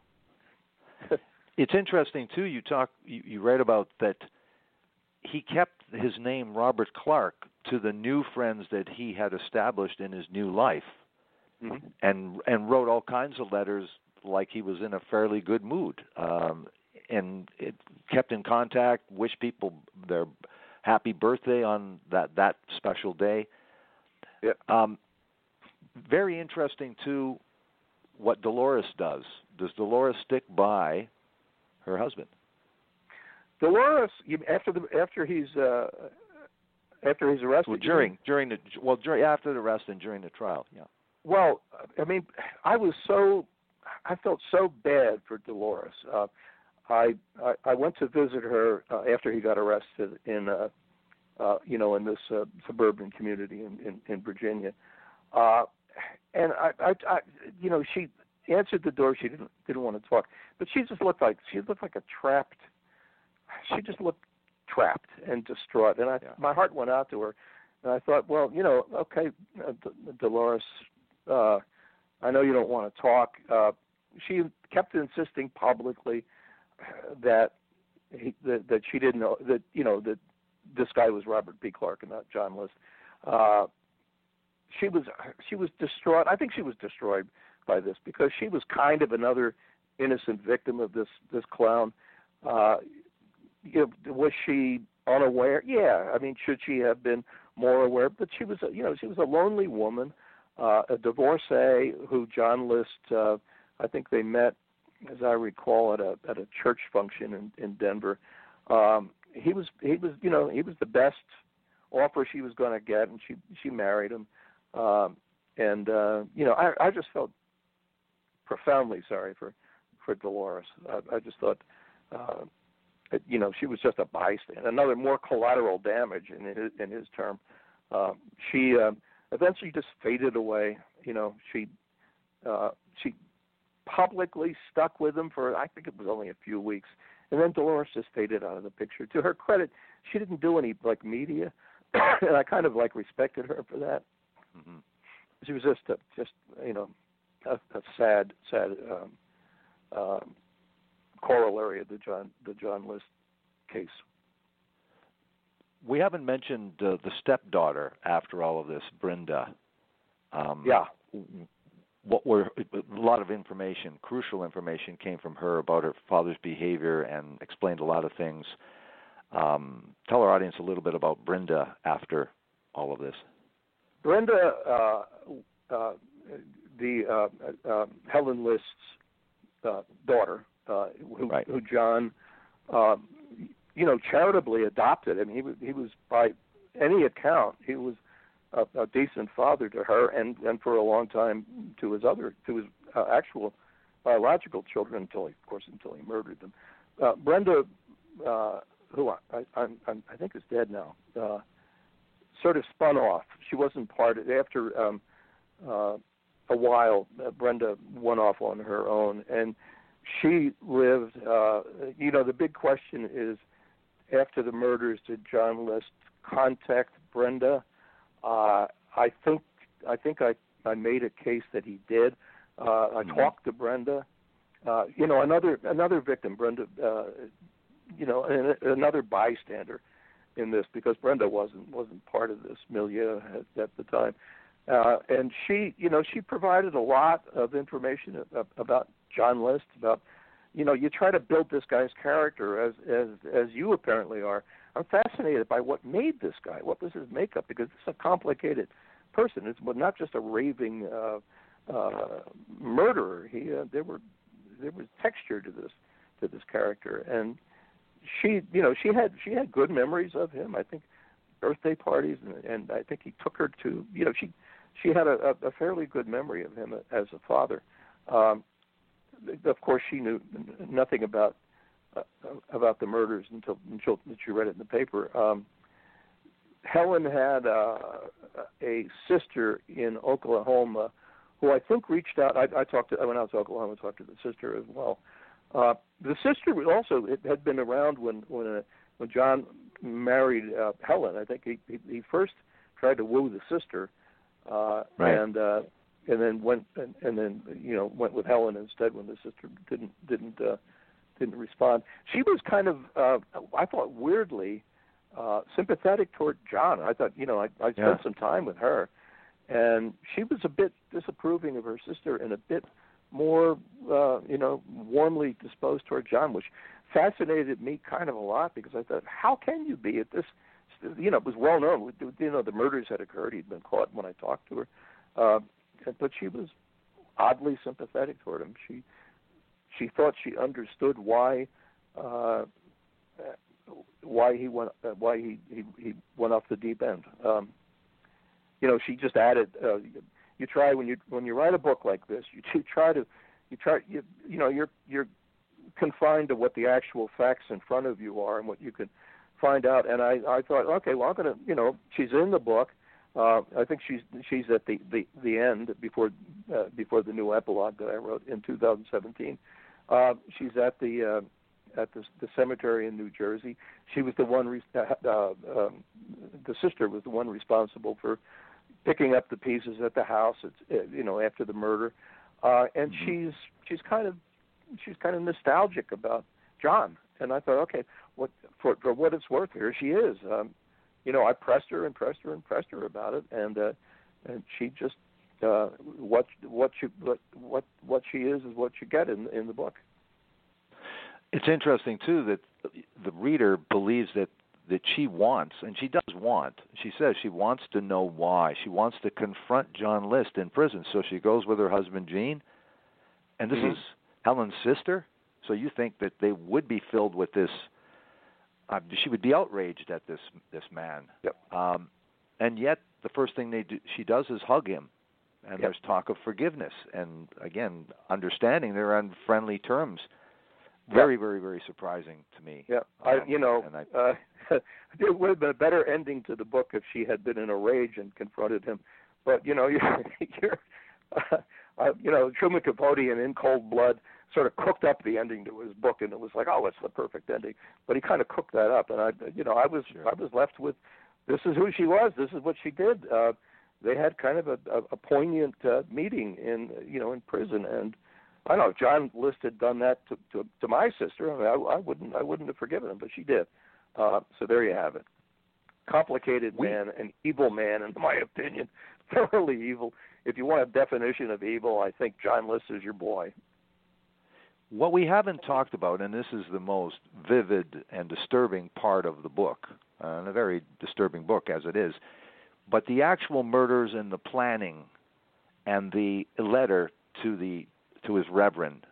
It's interesting too. You write about that. He kept his name Robert Clark to the new friends that he had established in his new life, and wrote all kinds of letters like he was in a fairly good mood, and it kept in contact, wished people their happy birthday on that special day. Yeah. Very interesting too, what Dolores does. Does Dolores stick by her husband? Dolores, after he's arrested. Well, after the arrest and during the trial. Yeah. Well, I mean, I felt so bad for Dolores. I went to visit her after he got arrested in this suburban community in Virginia, and I she answered the door. She didn't want to talk, but she looked like a trapped. She just looked trapped and distraught, and my heart went out to her, and I thought, well, okay, Dolores, I know you don't want to talk. She kept insisting publicly that she didn't know that that this guy was Robert B. Clark and not John List. She was distraught. I think she was destroyed by this because she was kind of another innocent victim of this clown. Was she unaware? Yeah. I mean, should she have been more aware? But she was a lonely woman, a divorcee who John List. I think they met, as I recall, at a church function in Denver. He was the best offer she was going to get, and she married him. I just felt profoundly sorry for Dolores. I just thought, she was just a bystander, another more collateral damage in his term. She eventually just faded away. She publicly stuck with him for, I think it was only a few weeks, and then Dolores just faded out of the picture. To her credit, she didn't do any media, and I kind of respected her for that. Mm-hmm. She was just a sad corollary of the John List case. We haven't mentioned the stepdaughter after all of this, Brenda. Yeah. A lot of information, crucial information, came from her about her father's behavior and explained a lot of things. Tell our audience a little bit about Brenda after all of this. Brenda, Helen List's daughter, who John, charitably adopted. I mean, he was by any account, he was a decent father to her, and for a long time to his actual biological children until he murdered them. Brenda, who I think is dead now, sort of spun off. She wasn't part of after a while. Brenda went off on her own, and she lived. The big question is, after the murders, did John List contact Brenda? I think I made a case that he did. I talked to Brenda. Another victim, Brenda. Another bystander in this, because Brenda wasn't part of this milieu at the time, and she provided a lot of information about John List. About you try to build this guy's character as you apparently are. I'm fascinated by what made this guy. What was his makeup? Because it's a complicated person. It's not just a raving murderer. There was texture to this character, and she had good memories of him. I think birthday parties, and I think he took her to. She had a fairly good memory of him as a father. Of course, she knew nothing about the murders until she read it in the paper. Helen had a sister in Oklahoma who I think reached out. I talked to, I went out to Oklahoma and talked to the sister as well. The sister also had been around when John married Helen. I think he first tried to woo the sister, right. and then went with Helen instead when the sister didn't respond. She was kind of I thought weirdly sympathetic toward John. I thought I spent some time with her, and she was a bit disapproving of her sister and a bit more warmly disposed toward John, which fascinated me kind of a lot because I thought, how can you be at this? It was well known. The murders had occurred. He'd been caught when I talked to her, but she was oddly sympathetic toward him. She thought she understood why he went off the deep end. She just added. You try when you write a book like this, you're confined to what the actual facts in front of you are and what you can find out. And I thought, okay, well, I'm going to, she's in the book. I think she's at the end before the new epilogue that I wrote in 2017. She's at the cemetery in New Jersey. She was the one. The sister was the one responsible for picking up the pieces at the house. After the murder, and she's kind of nostalgic about John. And I thought, okay, for what it's worth, here she is. I pressed her about it, and she just what she is what you get in the book. It's interesting too that the reader believes that she wants, and she does want. She says she wants to know why. She wants to confront John List in prison. So she goes with her husband Gene, and this is Helen's sister. So you think that they would be filled with this? She would be outraged at this man. Yep. And yet the first thing she does is hug him, and Yep. there's talk of forgiveness, and again understanding they're on friendly terms. Very, very, very surprising to me. Yeah, it would have been a better ending to the book if she had been in a rage and confronted him. But Truman Capote and In Cold Blood sort of cooked up the ending to his book, and it was like, oh, it's the perfect ending. But he kind of cooked that up, and I was left with, this is who she was. This is what she did. They had kind of a poignant meeting in prison, and I don't know if John List had done that to my sister. I wouldn't have forgiven him, but she did. So there you have it. Complicated man, an evil man, in my opinion, thoroughly evil. If you want a definition of evil, I think John List is your boy. What we haven't talked about, and this is the most vivid and disturbing part of the book, and a very disturbing book as it is, but the actual murders and the planning and the letter to his reverend,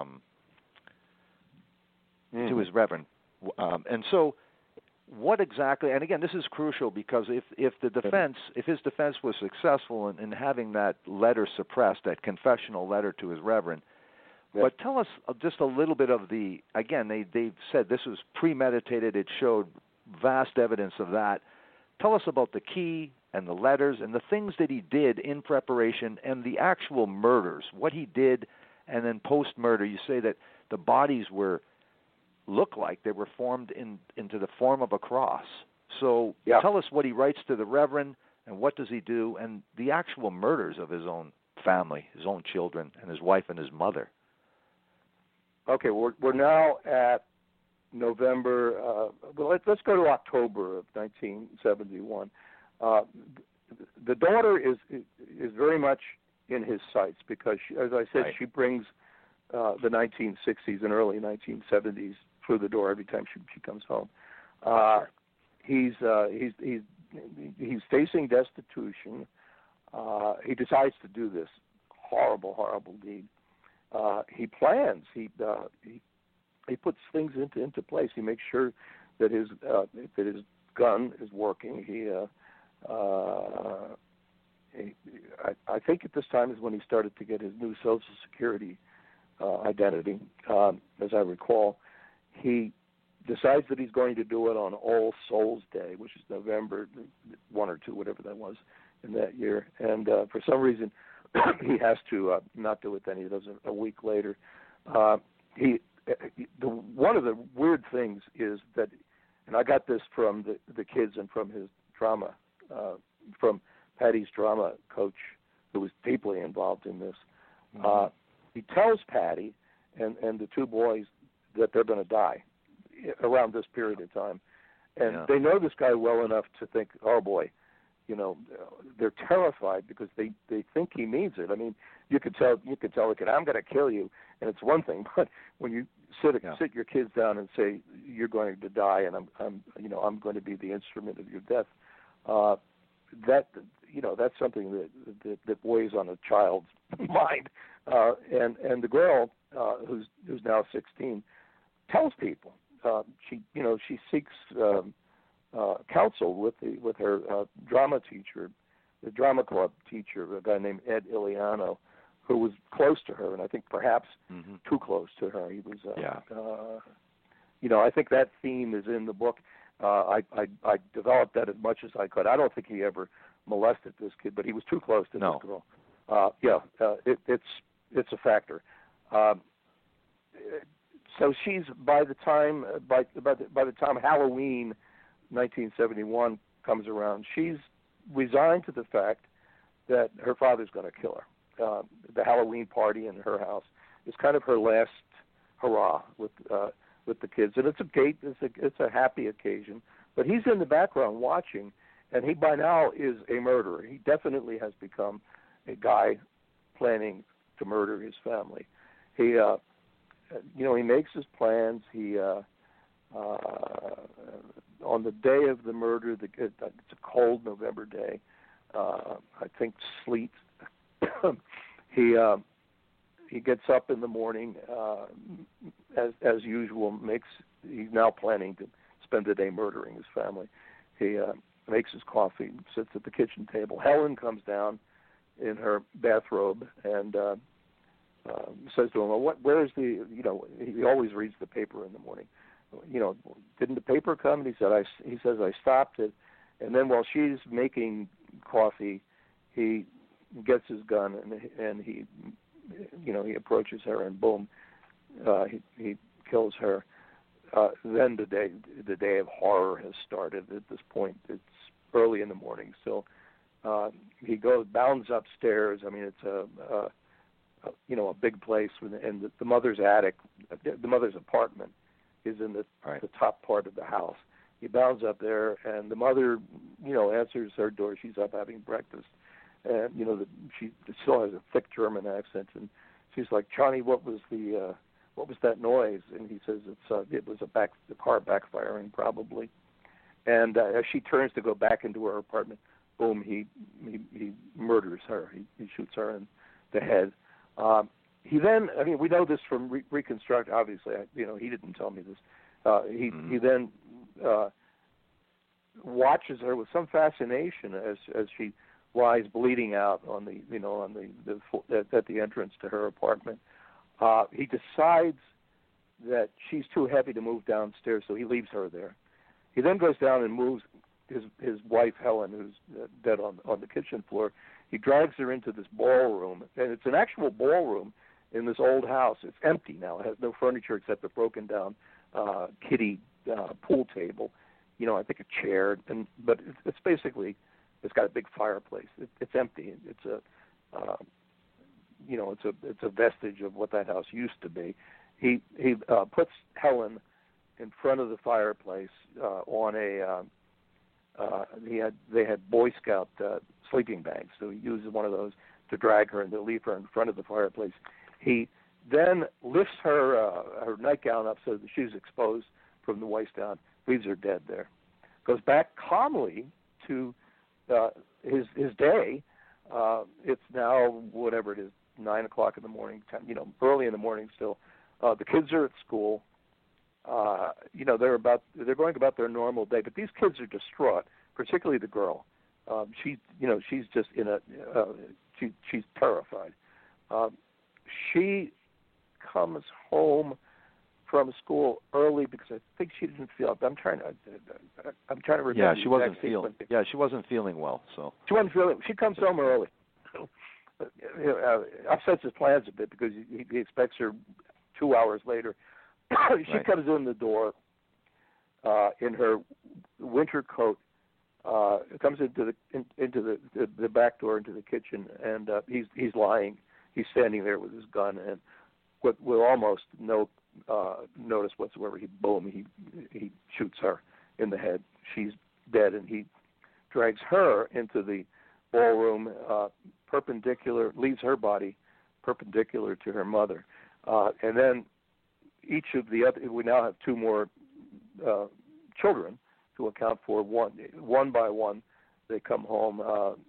and so what exactly? And again, this is crucial because if his defense was successful in having that letter suppressed, that confessional letter to his reverend. Yes. But tell us just a little bit of they've said this was premeditated. It showed vast evidence of that. Tell us about the key and the letters and the things that he did in preparation and the actual murders, what he did, and then post-murder. You say that the bodies look like they were formed into the form of a cross. So Tell us what he writes to the Reverend and what does he do, and the actual murders of his own family, his own children, and his wife and his mother. Okay, we're now at November. Let's go to October of 1971. The daughter is very much in his sights because, as I said, she brings the 1960s and early 1970s through the door every time she comes home. He's facing destitution. He decides to do this horrible deed. He plans. He puts things into place. He makes sure that his gun is working. I think at this time is when he started to get his new Social Security identity. As I recall, he decides that he's going to do it on All Souls Day, which is November 1 or 2, whatever that was in that year. And for some reason, he has to not do it then. He does it a week later. One of the weird things is that, and I got this from the kids and from his drama, from Patty's drama coach, who was deeply involved in this. He tells Patty and the two boys that they're going to die around this period of time. And they know this guy well enough to think, oh, boy, they're terrified because they think he means it. I mean, you could tell the kid, I'm going to kill you, and it's one thing, but when you sit your kids down and say you're going to die and I'm going to be the instrument of your death, that's something that weighs on a child's mind. And the girl who's now 16 tells people. She seeks counsel with her drama teacher, the drama club teacher, a guy named Ed Iliano, who was close to her, and I think perhaps too close to her. He was, I think that theme is in the book. I developed that as much as I could. I don't think he ever molested this kid, but he was too close to this girl. It's a factor. So she's by the time Halloween 1971 comes around, she's resigned to the fact that her father's going to kill her. The Halloween party in her house is kind of her last hurrah with the kids, and it's a happy occasion. But he's in the background watching, and he by now is a murderer. He definitely has become a guy planning to murder his family. He makes his plans. He on the day of the murder, it's a cold November day. I think sleet. He gets up in the morning, as usual. He's now planning to spend the day murdering his family. He makes his coffee, sits at the kitchen table. Helen comes down in her bathrobe and says to him, "Well, where's the?" He always reads the paper in the morning. Didn't the paper come? And he says I stopped it, and then while she's making coffee, he gets his gun and he approaches her and boom, he kills her. Then the day of horror has started. At this point, it's early in the morning, so he bounds upstairs. I mean, it's a big place, and the mother's attic, the mother's apartment, is in the top part of the house. He bounds up there, and the mother, answers her door. She's up having breakfast, and she still has a thick German accent, and she's like, "Johnny, what was that noise?" And he says it was the car backfiring probably. And as she turns to go back into her apartment, boom, he murders her. He shoots her in the head. He then, we know this from reconstruct. Obviously, he didn't tell me this. He then watches her with some fascination as she lies bleeding out at the entrance to her apartment. He decides that she's too heavy to move downstairs, so he leaves her there. He then goes down and moves his wife Helen, who's dead on the kitchen floor. He drags her into this ballroom, and it's an actual ballroom in this old house. It's empty now. It has no furniture except a broken down kiddie pool table. I think a chair, but it's basically, it's got a big fireplace. It's empty. It's a vestige of what that house used to be. He puts Helen in front of the fireplace on a. They had Boy Scout sleeping bags, so he uses one of those to drag her and to leave her in front of the fireplace. He then lifts her nightgown up so that she's exposed from the waist down, leaves her dead there. Goes back calmly to his day. It's now whatever it is, 9 o'clock in the morning, early in the morning still. The kids are at school. They're going about their normal day, but these kids are distraught, particularly the girl. She's just she's terrified. She comes home from school early because I think she didn't feel. I'm trying to remember. Yeah, she wasn't feeling. Yeah, she wasn't feeling well. So she wasn't feeling. She comes home early. Upsets his plans a bit because he expects her 2 hours later. She Right. comes in the door in her winter coat. Comes into the back door into the kitchen, and he's lying. He's standing there with his gun, and with almost no notice whatsoever, he shoots her in the head. She's dead, and he drags her into the ballroom, leaves her body perpendicular to her mother, and then each of the other. We now have two more children to account for. One by one, they come home.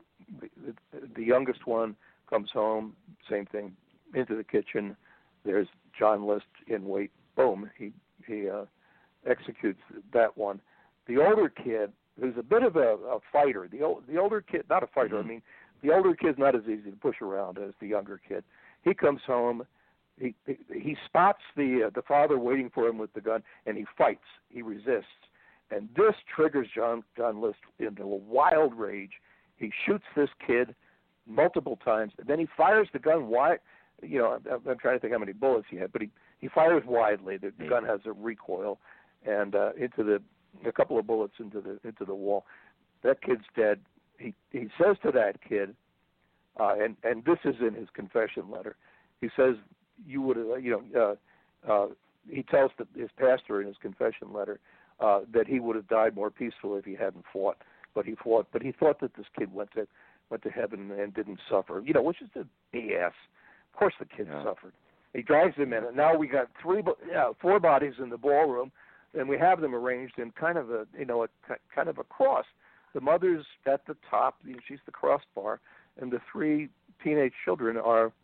The youngest one comes home, same thing, into the kitchen. There's John List in wait. Boom, he executes that one. The older kid, who's a bit of a fighter, the older kid, not a fighter, Mm-hmm. I mean, the older kid's not as easy to push around as the younger kid. He comes home, he spots the father waiting for him with the gun, and he fights. He resists. And this triggers John List into a wild rage. He shoots this kid multiple times. And then he fires the gun wide. You know, I'm trying to think how many bullets he had, but he fires widely. The gun has a recoil, and a couple of bullets into the wall. That kid's dead. He says to that kid, and this is in his confession letter. He says, "You would have, he tells his pastor in his confession letter that he would have died more peacefully if he hadn't fought. But he fought. But he thought that this kid went to heaven and didn't suffer. You know, which is a BS. Of course, the kid suffered. He drags him in, and now we got four bodies in the ballroom, and we have them arranged in kind of a cross. The mother's at the top; she's the crossbar, and the three teenage children are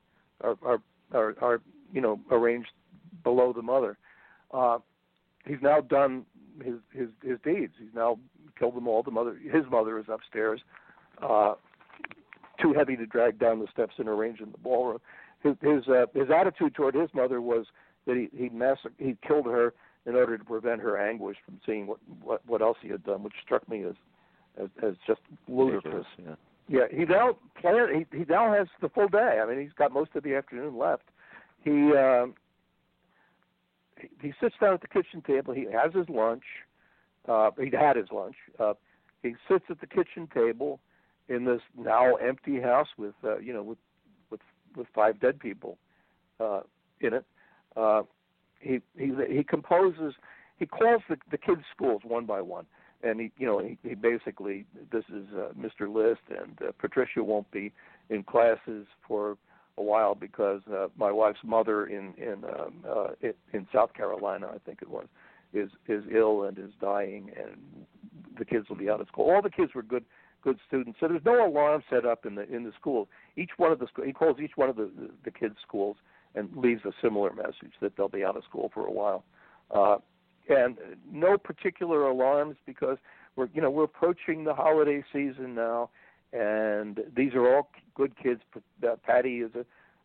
arranged below the mother. He's now done his deeds. He's now killed them all. His mother is upstairs, too heavy to drag down the steps and arrange in the ballroom. His attitude toward his mother was that he killed her in order to prevent her anguish from seeing what else he had done, which struck me as just ludicrous. Yeah, he now has the full day. I mean, he's got most of the afternoon left. He sits down at the kitchen table. He has his lunch. He had his lunch. He sits at the kitchen table in this now empty house with five dead people in it. He composes. He calls the kids' schools one by one, and he basically, this is Mr. List, and Patricia won't be in classes for a while because my wife's mother in South Carolina, I think it was, is ill and is dying, and the kids will be out of school. All the kids were good students, so there's no alarm set up in the schools. He calls each one of the kids' schools and leaves a similar message that they'll be out of school for a while, and no particular alarms because we're approaching the holiday season now, and these are all good kids. Patty is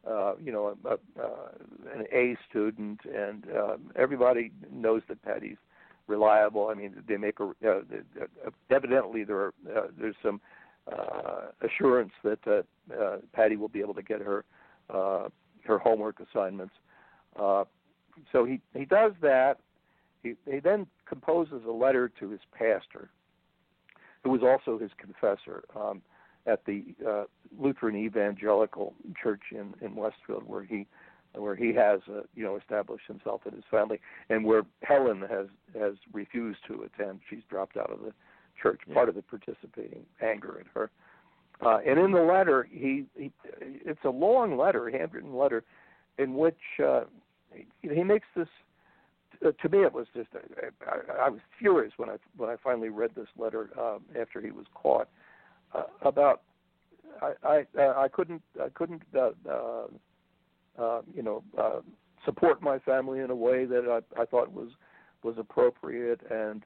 an A student, and everybody knows that Patty's reliable. I mean, they make evidently there's some assurance that Patty will be able to get her homework assignments. So he does that. He then composes a letter to his pastor, who was also his confessor, at the Lutheran Evangelical Church in Westfield, where he has established himself and his family, and where Helen has refused to attend. She's dropped out of the church. Yeah. Part of the participating anger at her. And in the letter, it's a long letter, a handwritten letter, in which he makes this. To me, it was just I was furious when I finally read this letter after he was caught. About I couldn't support my family in a way that I thought was appropriate, and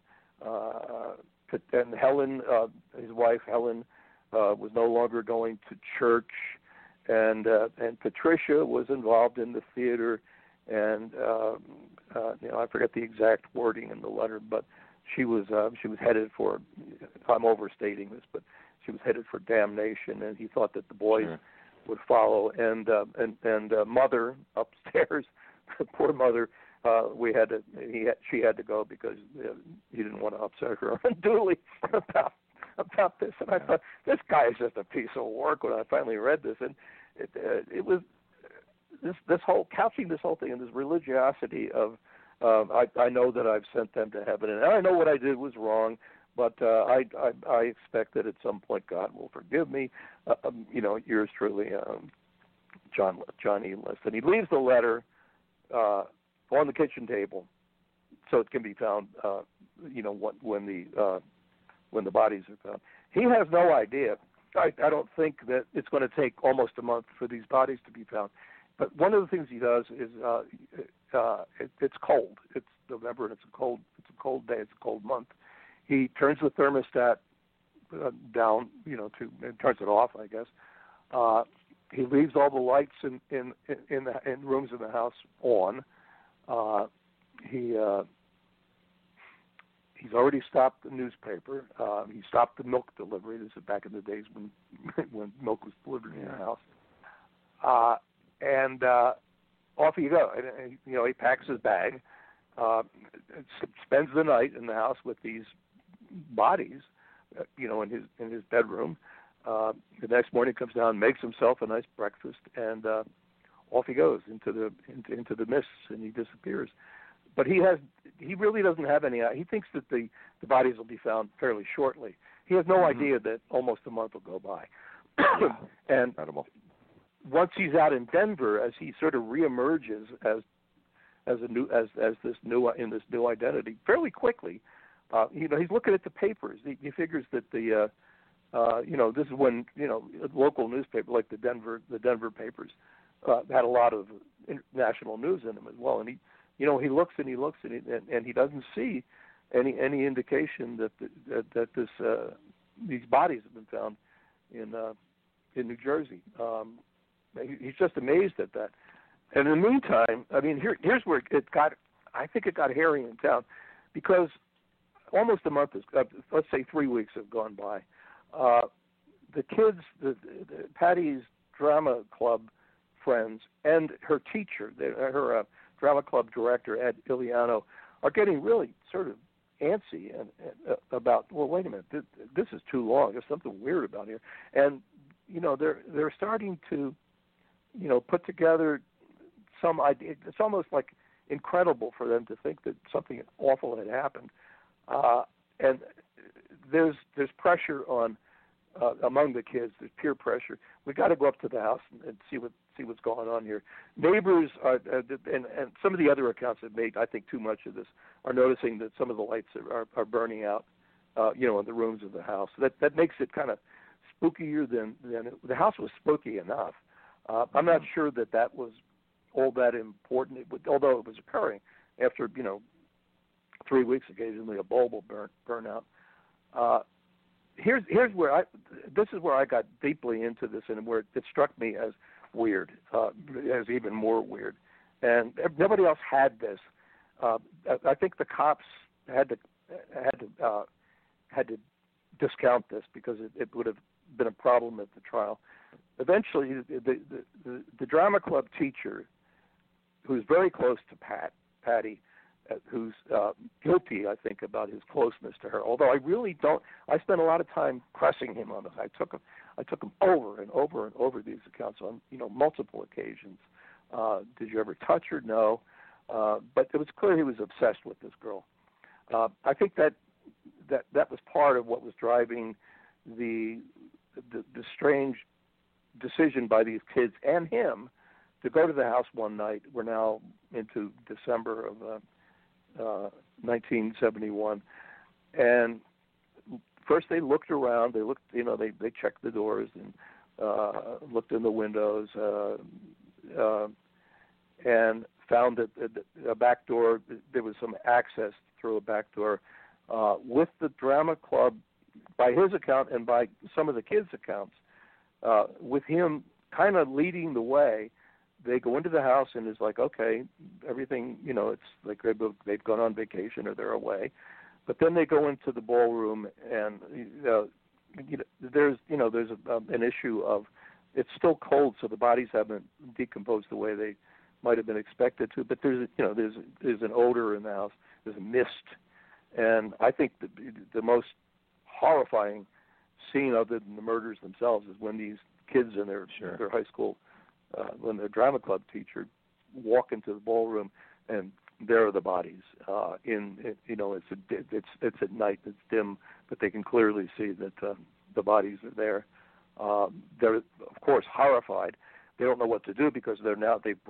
Helen, his wife Helen, was no longer going to church, and Patricia was involved in the theater, and I forget the exact wording in the letter, but she was headed for. I'm overstating this, but she was headed for damnation, and he thought that the boys would follow. And mother upstairs, poor mother. She had to go because he didn't want to upset her unduly about this. And I thought, this guy is just a piece of work when I finally read this. And it was this whole couching this whole thing in this religiosity of I know that I've sent them to heaven, and I know what I did was wrong, but I expect that at some point God will forgive me. Yours truly, John E. List. And he leaves the letter on the kitchen table, so it can be found. When the bodies are found, he has no idea. I don't think that it's going to take almost a month for these bodies to be found. But one of the things he does is it's cold. It's November and it's a cold day. It's a cold month. He turns the thermostat down, turns it off, I guess. He leaves all the lights in rooms in the house on. He's already stopped the newspaper. He stopped the milk delivery. This is back in the days when milk was delivered in the house. And off you go. And, he packs his bag, spends the night in the house with these bodies, in his bedroom. The next morning comes down, makes himself a nice breakfast, and off he goes into the mists, and he disappears. But he really doesn't have any. He thinks that the bodies will be found fairly shortly. He has no idea that almost a month will go by. And incredible. Once he's out in Denver, as he sort of reemerges as this new identity, fairly quickly, he's looking at the papers. He figures that this is when local newspaper like the Denver papers had a lot of national news in them as well, and he looks and he doesn't see any indication that these bodies have been found in New Jersey. He's just amazed at that. And in the meantime, I mean, here's where I think it got hairy in town, because almost a month let's say 3 weeks have gone by. The kids, Patty's drama club friends, and her teacher, her drama club director, Ed Iliano, are getting really sort of antsy and about, well, wait a minute, this is too long. There's something weird about here. And, they're starting to, put together some idea. It's almost like incredible for them to think that something awful had happened. And there's pressure on among the kids. There's peer pressure. We got to go up to the house and see what's going on here. Neighbors are, and some of the other accounts that made, I think, too much of this, are noticing that some of the lights are burning out, in the rooms of the house. That makes it kind of spookier than the house was spooky enough. I'm not sure that was all that important, although it was occurring after 3 weeks. Occasionally, a bulb will burn out. Here's where this is where I got deeply into this, and where it struck me as weird, as even more weird. And nobody else had this. I think the cops had to discount this because it would have been a problem at the trial. Eventually, the drama club teacher, who's very close to Patty, who's guilty, I think, about his closeness to her. Although I really don't. I spent a lot of time pressing him on this. I took him over and over and over these accounts on multiple occasions. Did you ever touch her? No. But it was clear he was obsessed with this girl. I think that was part of what was driving the strange decision by these kids and him to go to the house one night. We're now into December of 1971, and first they looked around. They looked, they checked the doors and looked in the windows, and found that a back door. There was some access through a back door with the drama club, by his account and by some of the kids' accounts, with him kind of leading the way. they go into the house and it's like, okay, everything, it's like they've gone on vacation or they're away. But then they go into the ballroom and there's an issue of it's still cold, so the bodies haven't decomposed the way they might have been expected to. But there's an odor in the house. There's a mist, and I think the most horrifying scene, other than the murders themselves, is when these kids in their high school, when their drama club teacher walk into the ballroom and there are the bodies. It's at night, it's dim, but they can clearly see that the bodies are there. They're of course horrified. They don't know what to do because they're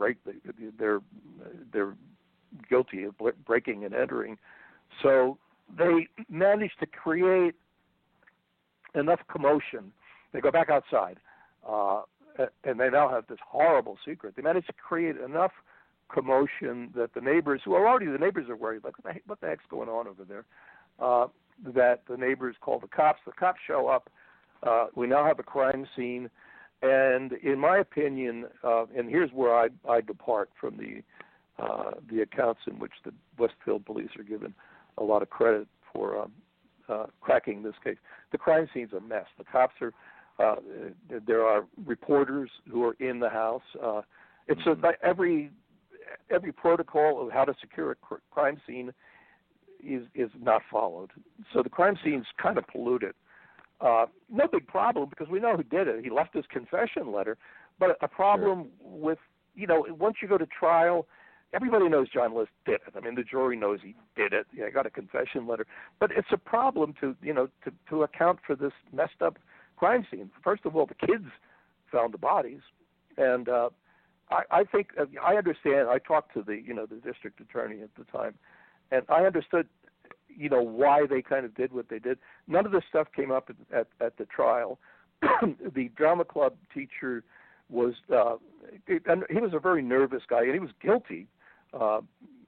guilty of breaking and entering. So they manage to create enough commotion. They go back outside, and they now have this horrible secret. They manage to create enough commotion that the neighbors, who are already the neighbors, are worried, like, what the heck's going on over there? That the neighbors call the cops. The cops show up. We now have a crime scene, and in my opinion, and here's where I depart from the accounts in which the Westfield police are given a lot of credit for cracking this case. The crime scene's a mess. The cops are. There are reporters who are in the house. It's every protocol of how to secure a crime scene is not followed. So the crime scene's kind of polluted. No big problem because we know who did it. He left his confession letter. But a problem with, once you go to trial, everybody knows John List did it. I mean, the jury knows he did it. I got a confession letter. But it's a problem to account for this messed up crime scene. First of all, the kids found the bodies. And I think, I understand, I talked to the district attorney at the time, and I understood, why they kind of did what they did. None of this stuff came up at the trial. The drama club teacher was, and he was a very nervous guy, and he was guilty of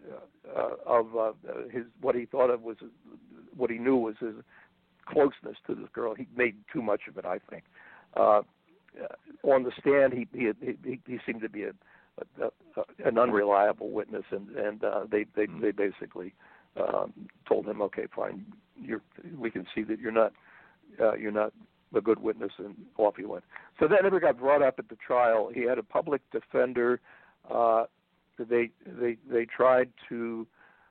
his, what he thought of was, what he knew was his closeness to this girl. He made too much of it, I think. On the stand, he seemed to be an unreliable witness, and they basically told him, okay, fine, we can see that you're not a good witness, and off he went. So that never got brought up at the trial. He had a public defender. They tried to,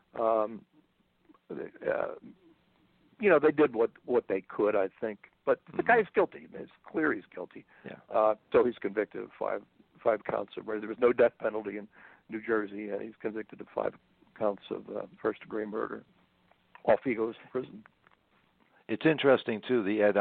they did what they could, I think. But the guy's guilty. It's clear he's guilty. Yeah. So he's convicted of five counts of murder. There was no death penalty in New Jersey, and he's convicted of 5 counts of first-degree murder. Off he goes to prison. It's interesting, too, the Ed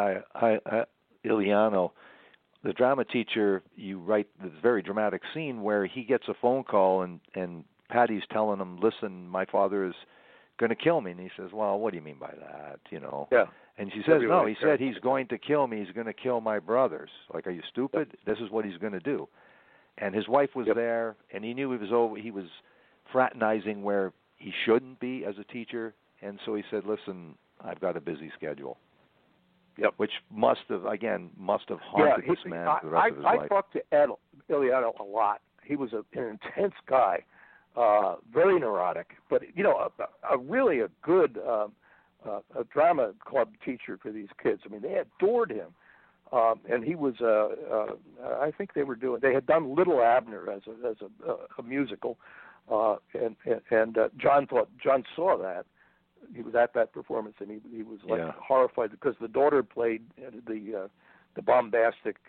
Iliano, the drama teacher, you write this very dramatic scene where he gets a phone call and Patty's telling him, listen, my father is going to kill me. And he says, well, what do you mean by that, Yeah. And she says, no, he said he's going to kill me. He's going to kill my brothers. Like, are you stupid? This is what he's going to do. And his wife was there, and he knew he was fraternizing where he shouldn't be as a teacher. And so he said, listen, I've got a busy schedule. Yep. Which must have haunted this man for the rest of his life. I talked to Ed Iliano a lot. He was an intense guy, very neurotic, but really a good a drama club teacher for these kids. I mean, they adored him, and he was. I think they had done Little Abner as a musical, and John saw that. He was at that performance, and he was horrified because the daughter played the bombastic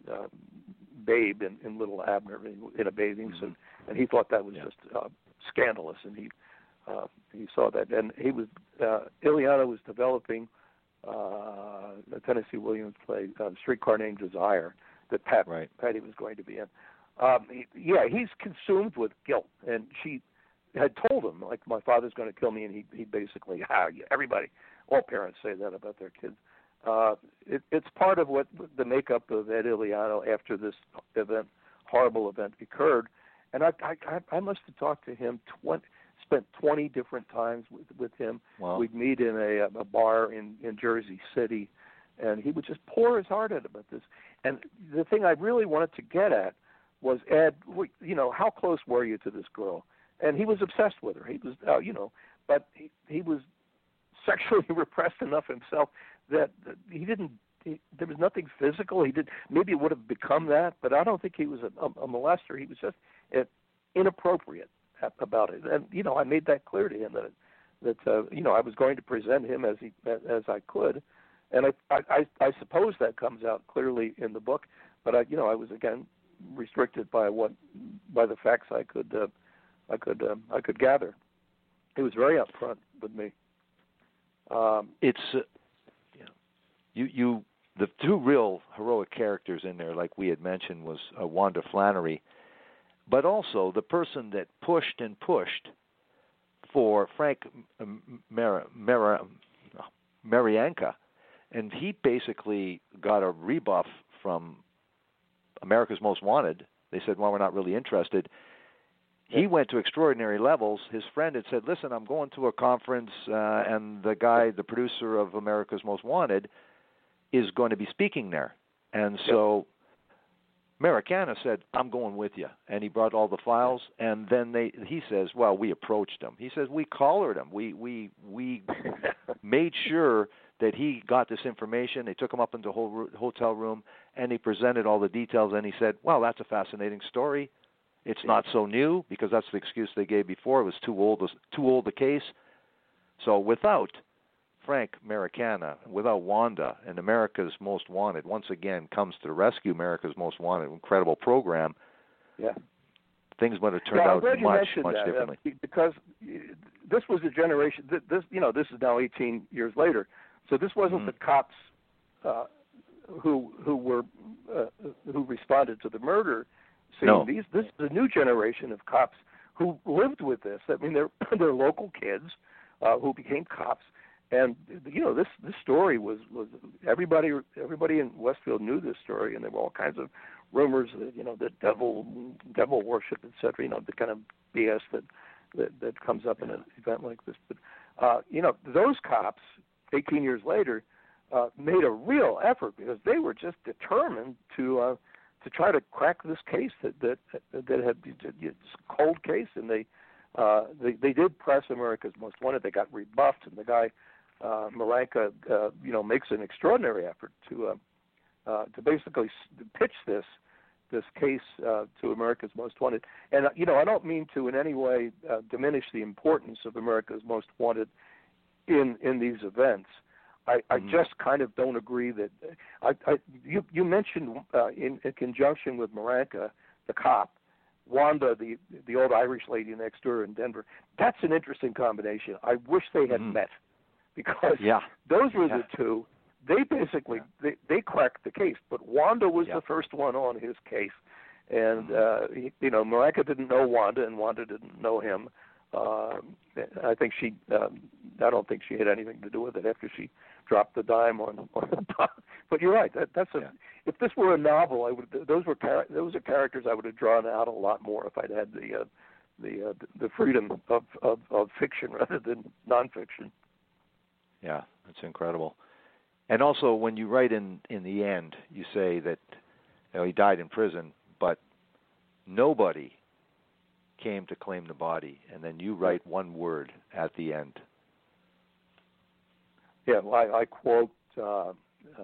babe in Little Abner in a bathing suit, and he thought that was just scandalous, and he saw that, and he was Iliano was developing the Tennessee Williams play Streetcar Named Desire that Patty was going to be in. He's consumed with guilt, and she had told him, like, my father's going to kill me, and he basically, everybody, all parents say that about their kids. It's part of what the makeup of Ed Iliano after this horrible event occurred, and I must have talked to him, spent 20 different times with him. Wow. We'd meet in a bar in Jersey City, and he would just pour his heart out about this. And the thing I really wanted to get at Ed, how close were you to this girl? And he was obsessed with her. He was, but he was sexually repressed enough himself that he didn't. There was nothing physical. Maybe it would have become that, but I don't think he was a molester. He was just inappropriate about it. And I made that clear to him that I was going to present him as I could, and I suppose that comes out clearly in the book. But I was again restricted by the facts I could gather. It was very upfront with me. The two real heroic characters in there, like we had mentioned, was Wanda Flannery, but also the person that pushed and pushed for Frank Marianka, and he basically got a rebuff from America's Most Wanted. They said, well, we're not really interested. He went to extraordinary levels. His friend had said, listen, I'm going to a conference, and the producer of America's Most Wanted, is going to be speaking there. And so Maricana said, I'm going with you. And he brought all the files, and then he says, well, we approached him. He says, we collared him. We made sure that he got this information. They took him up into the hotel room, and he presented all the details, and he said, well, that's a fascinating story. It's not so new, because that's the excuse they gave before. It was too old a case. So without Frank Maricana, without Wanda, and America's Most Wanted once again comes to the rescue, America's Most Wanted, incredible program. Yeah, things would have turned out much differently. Because this was a generation. This is now 18 years later. So this wasn't the cops who responded to the murder scene. No. This is a new generation of cops who lived with this. I mean, they're local kids who became cops. And this story was everybody in Westfield knew this story, and there were all kinds of rumors that that devil worship, etc. The kind of BS that comes up in an event like this. But those cops, 18 years later, made a real effort because they were just determined to try to crack this case that had this cold case, and they did press America's Most Wanted. They got rebuffed, and the guy. Maranka, makes an extraordinary effort to basically pitch this case to America's Most Wanted. And I don't mean to in any way diminish the importance of America's Most Wanted in these events. I just kind of don't agree that. You mentioned in conjunction with Maranka, the cop, Wanda, the old Irish lady next door in Denver. That's an interesting combination. I wish they had met. Because those were the two. They basically they cracked the case, but Wanda was the first one on his case, and Maranka didn't know Wanda, and Wanda didn't know him. I think I don't think she had anything to do with it after she dropped the dime on the top. But you're right. If this were a novel, those are characters I would have drawn out a lot more if I'd had the freedom of fiction rather than nonfiction. Yeah, that's incredible. And also, when you write in the end, you say that he died in prison, but nobody came to claim the body, and then you write one word at the end. Yeah, well, I quote the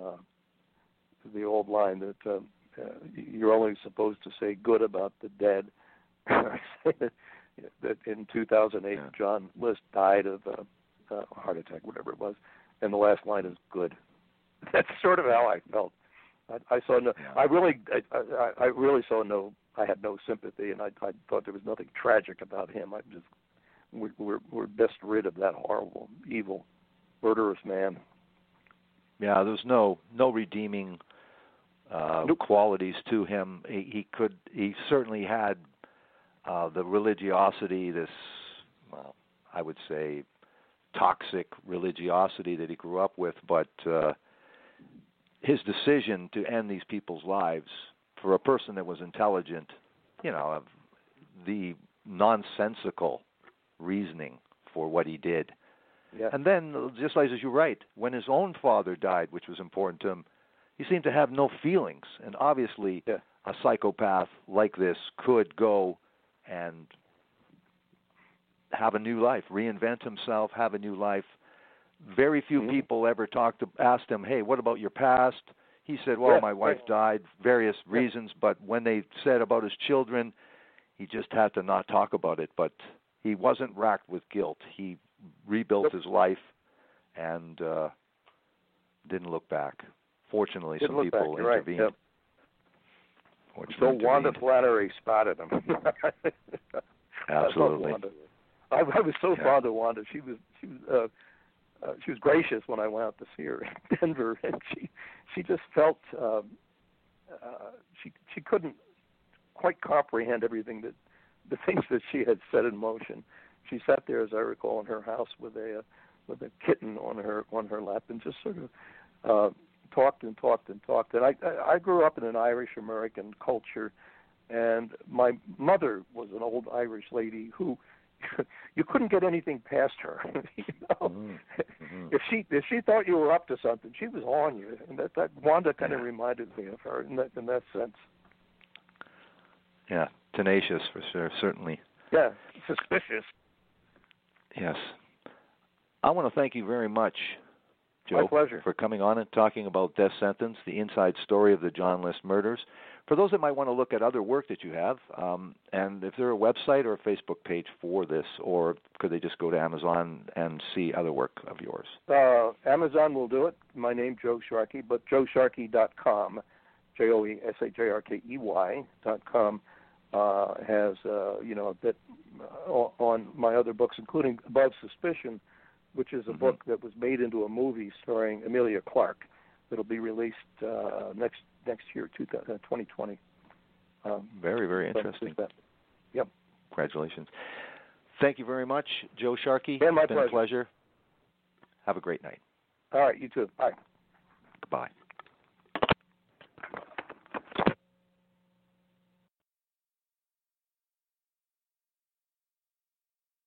old line that you're only supposed to say good about the dead. I say that in 2008, John List died of heart attack, whatever it was, and the last line is good. That's sort of how I felt. I saw no. I really saw no. I had no sympathy, and I thought there was nothing tragic about him. We're best rid of that horrible, evil, murderous man. Yeah, there was no redeeming qualities to him. He certainly had the religiosity. This, I would say, toxic religiosity that he grew up with, but his decision to end these people's lives for a person that was intelligent, the nonsensical reasoning for what he did. Yeah. And then, just like as you write, when his own father died, which was important to him, he seemed to have no feelings. And obviously, a psychopath like this could go and have a new life, reinvent himself, have a new life. Very few people ever asked him, hey, what about your past? He said, well, my wife died, various reasons, but when they said about his children, he just had to not talk about it. But he wasn't racked with guilt. He rebuilt his life and didn't look back. Fortunately, some people intervened. Right. Yep. So Wanda Flannery spotted him. Absolutely. I was so fond of Wanda. She was gracious when I went out to see her in Denver, and she just felt she couldn't quite comprehend everything the things that she had set in motion. She sat there, as I recall, in her house with a kitten on her lap, and just sort of talked and talked and talked. And I grew up in an Irish American culture, and my mother was an old Irish lady who you couldn't get anything past her. You know? Mm-hmm. If she thought you were up to something, she was on you, and that Wanda kind of reminded me of her in that sense. Yeah, tenacious for sure, certainly. Yeah, suspicious. Yes. I want to thank you very much, Joe, my pleasure, for coming on and talking about Death Sentence, the inside story of the John List murders. For those that might want to look at other work that you have, and if there a website or a Facebook page for this, or could they just go to Amazon and see other work of yours? Amazon will do it. My name, Joe Sharkey, but joesharkey.com, JoeSharkey.com, has a bit on my other books, including Above Suspicion, which is a book that was made into a movie starring Emilia Clarke. That'll be released next year, 2020. Very, very interesting. Yep. Congratulations. Thank you very much, Joe Sharkey. Yeah, my it's been a pleasure. Have a great night. All right, you too. Bye. Goodbye.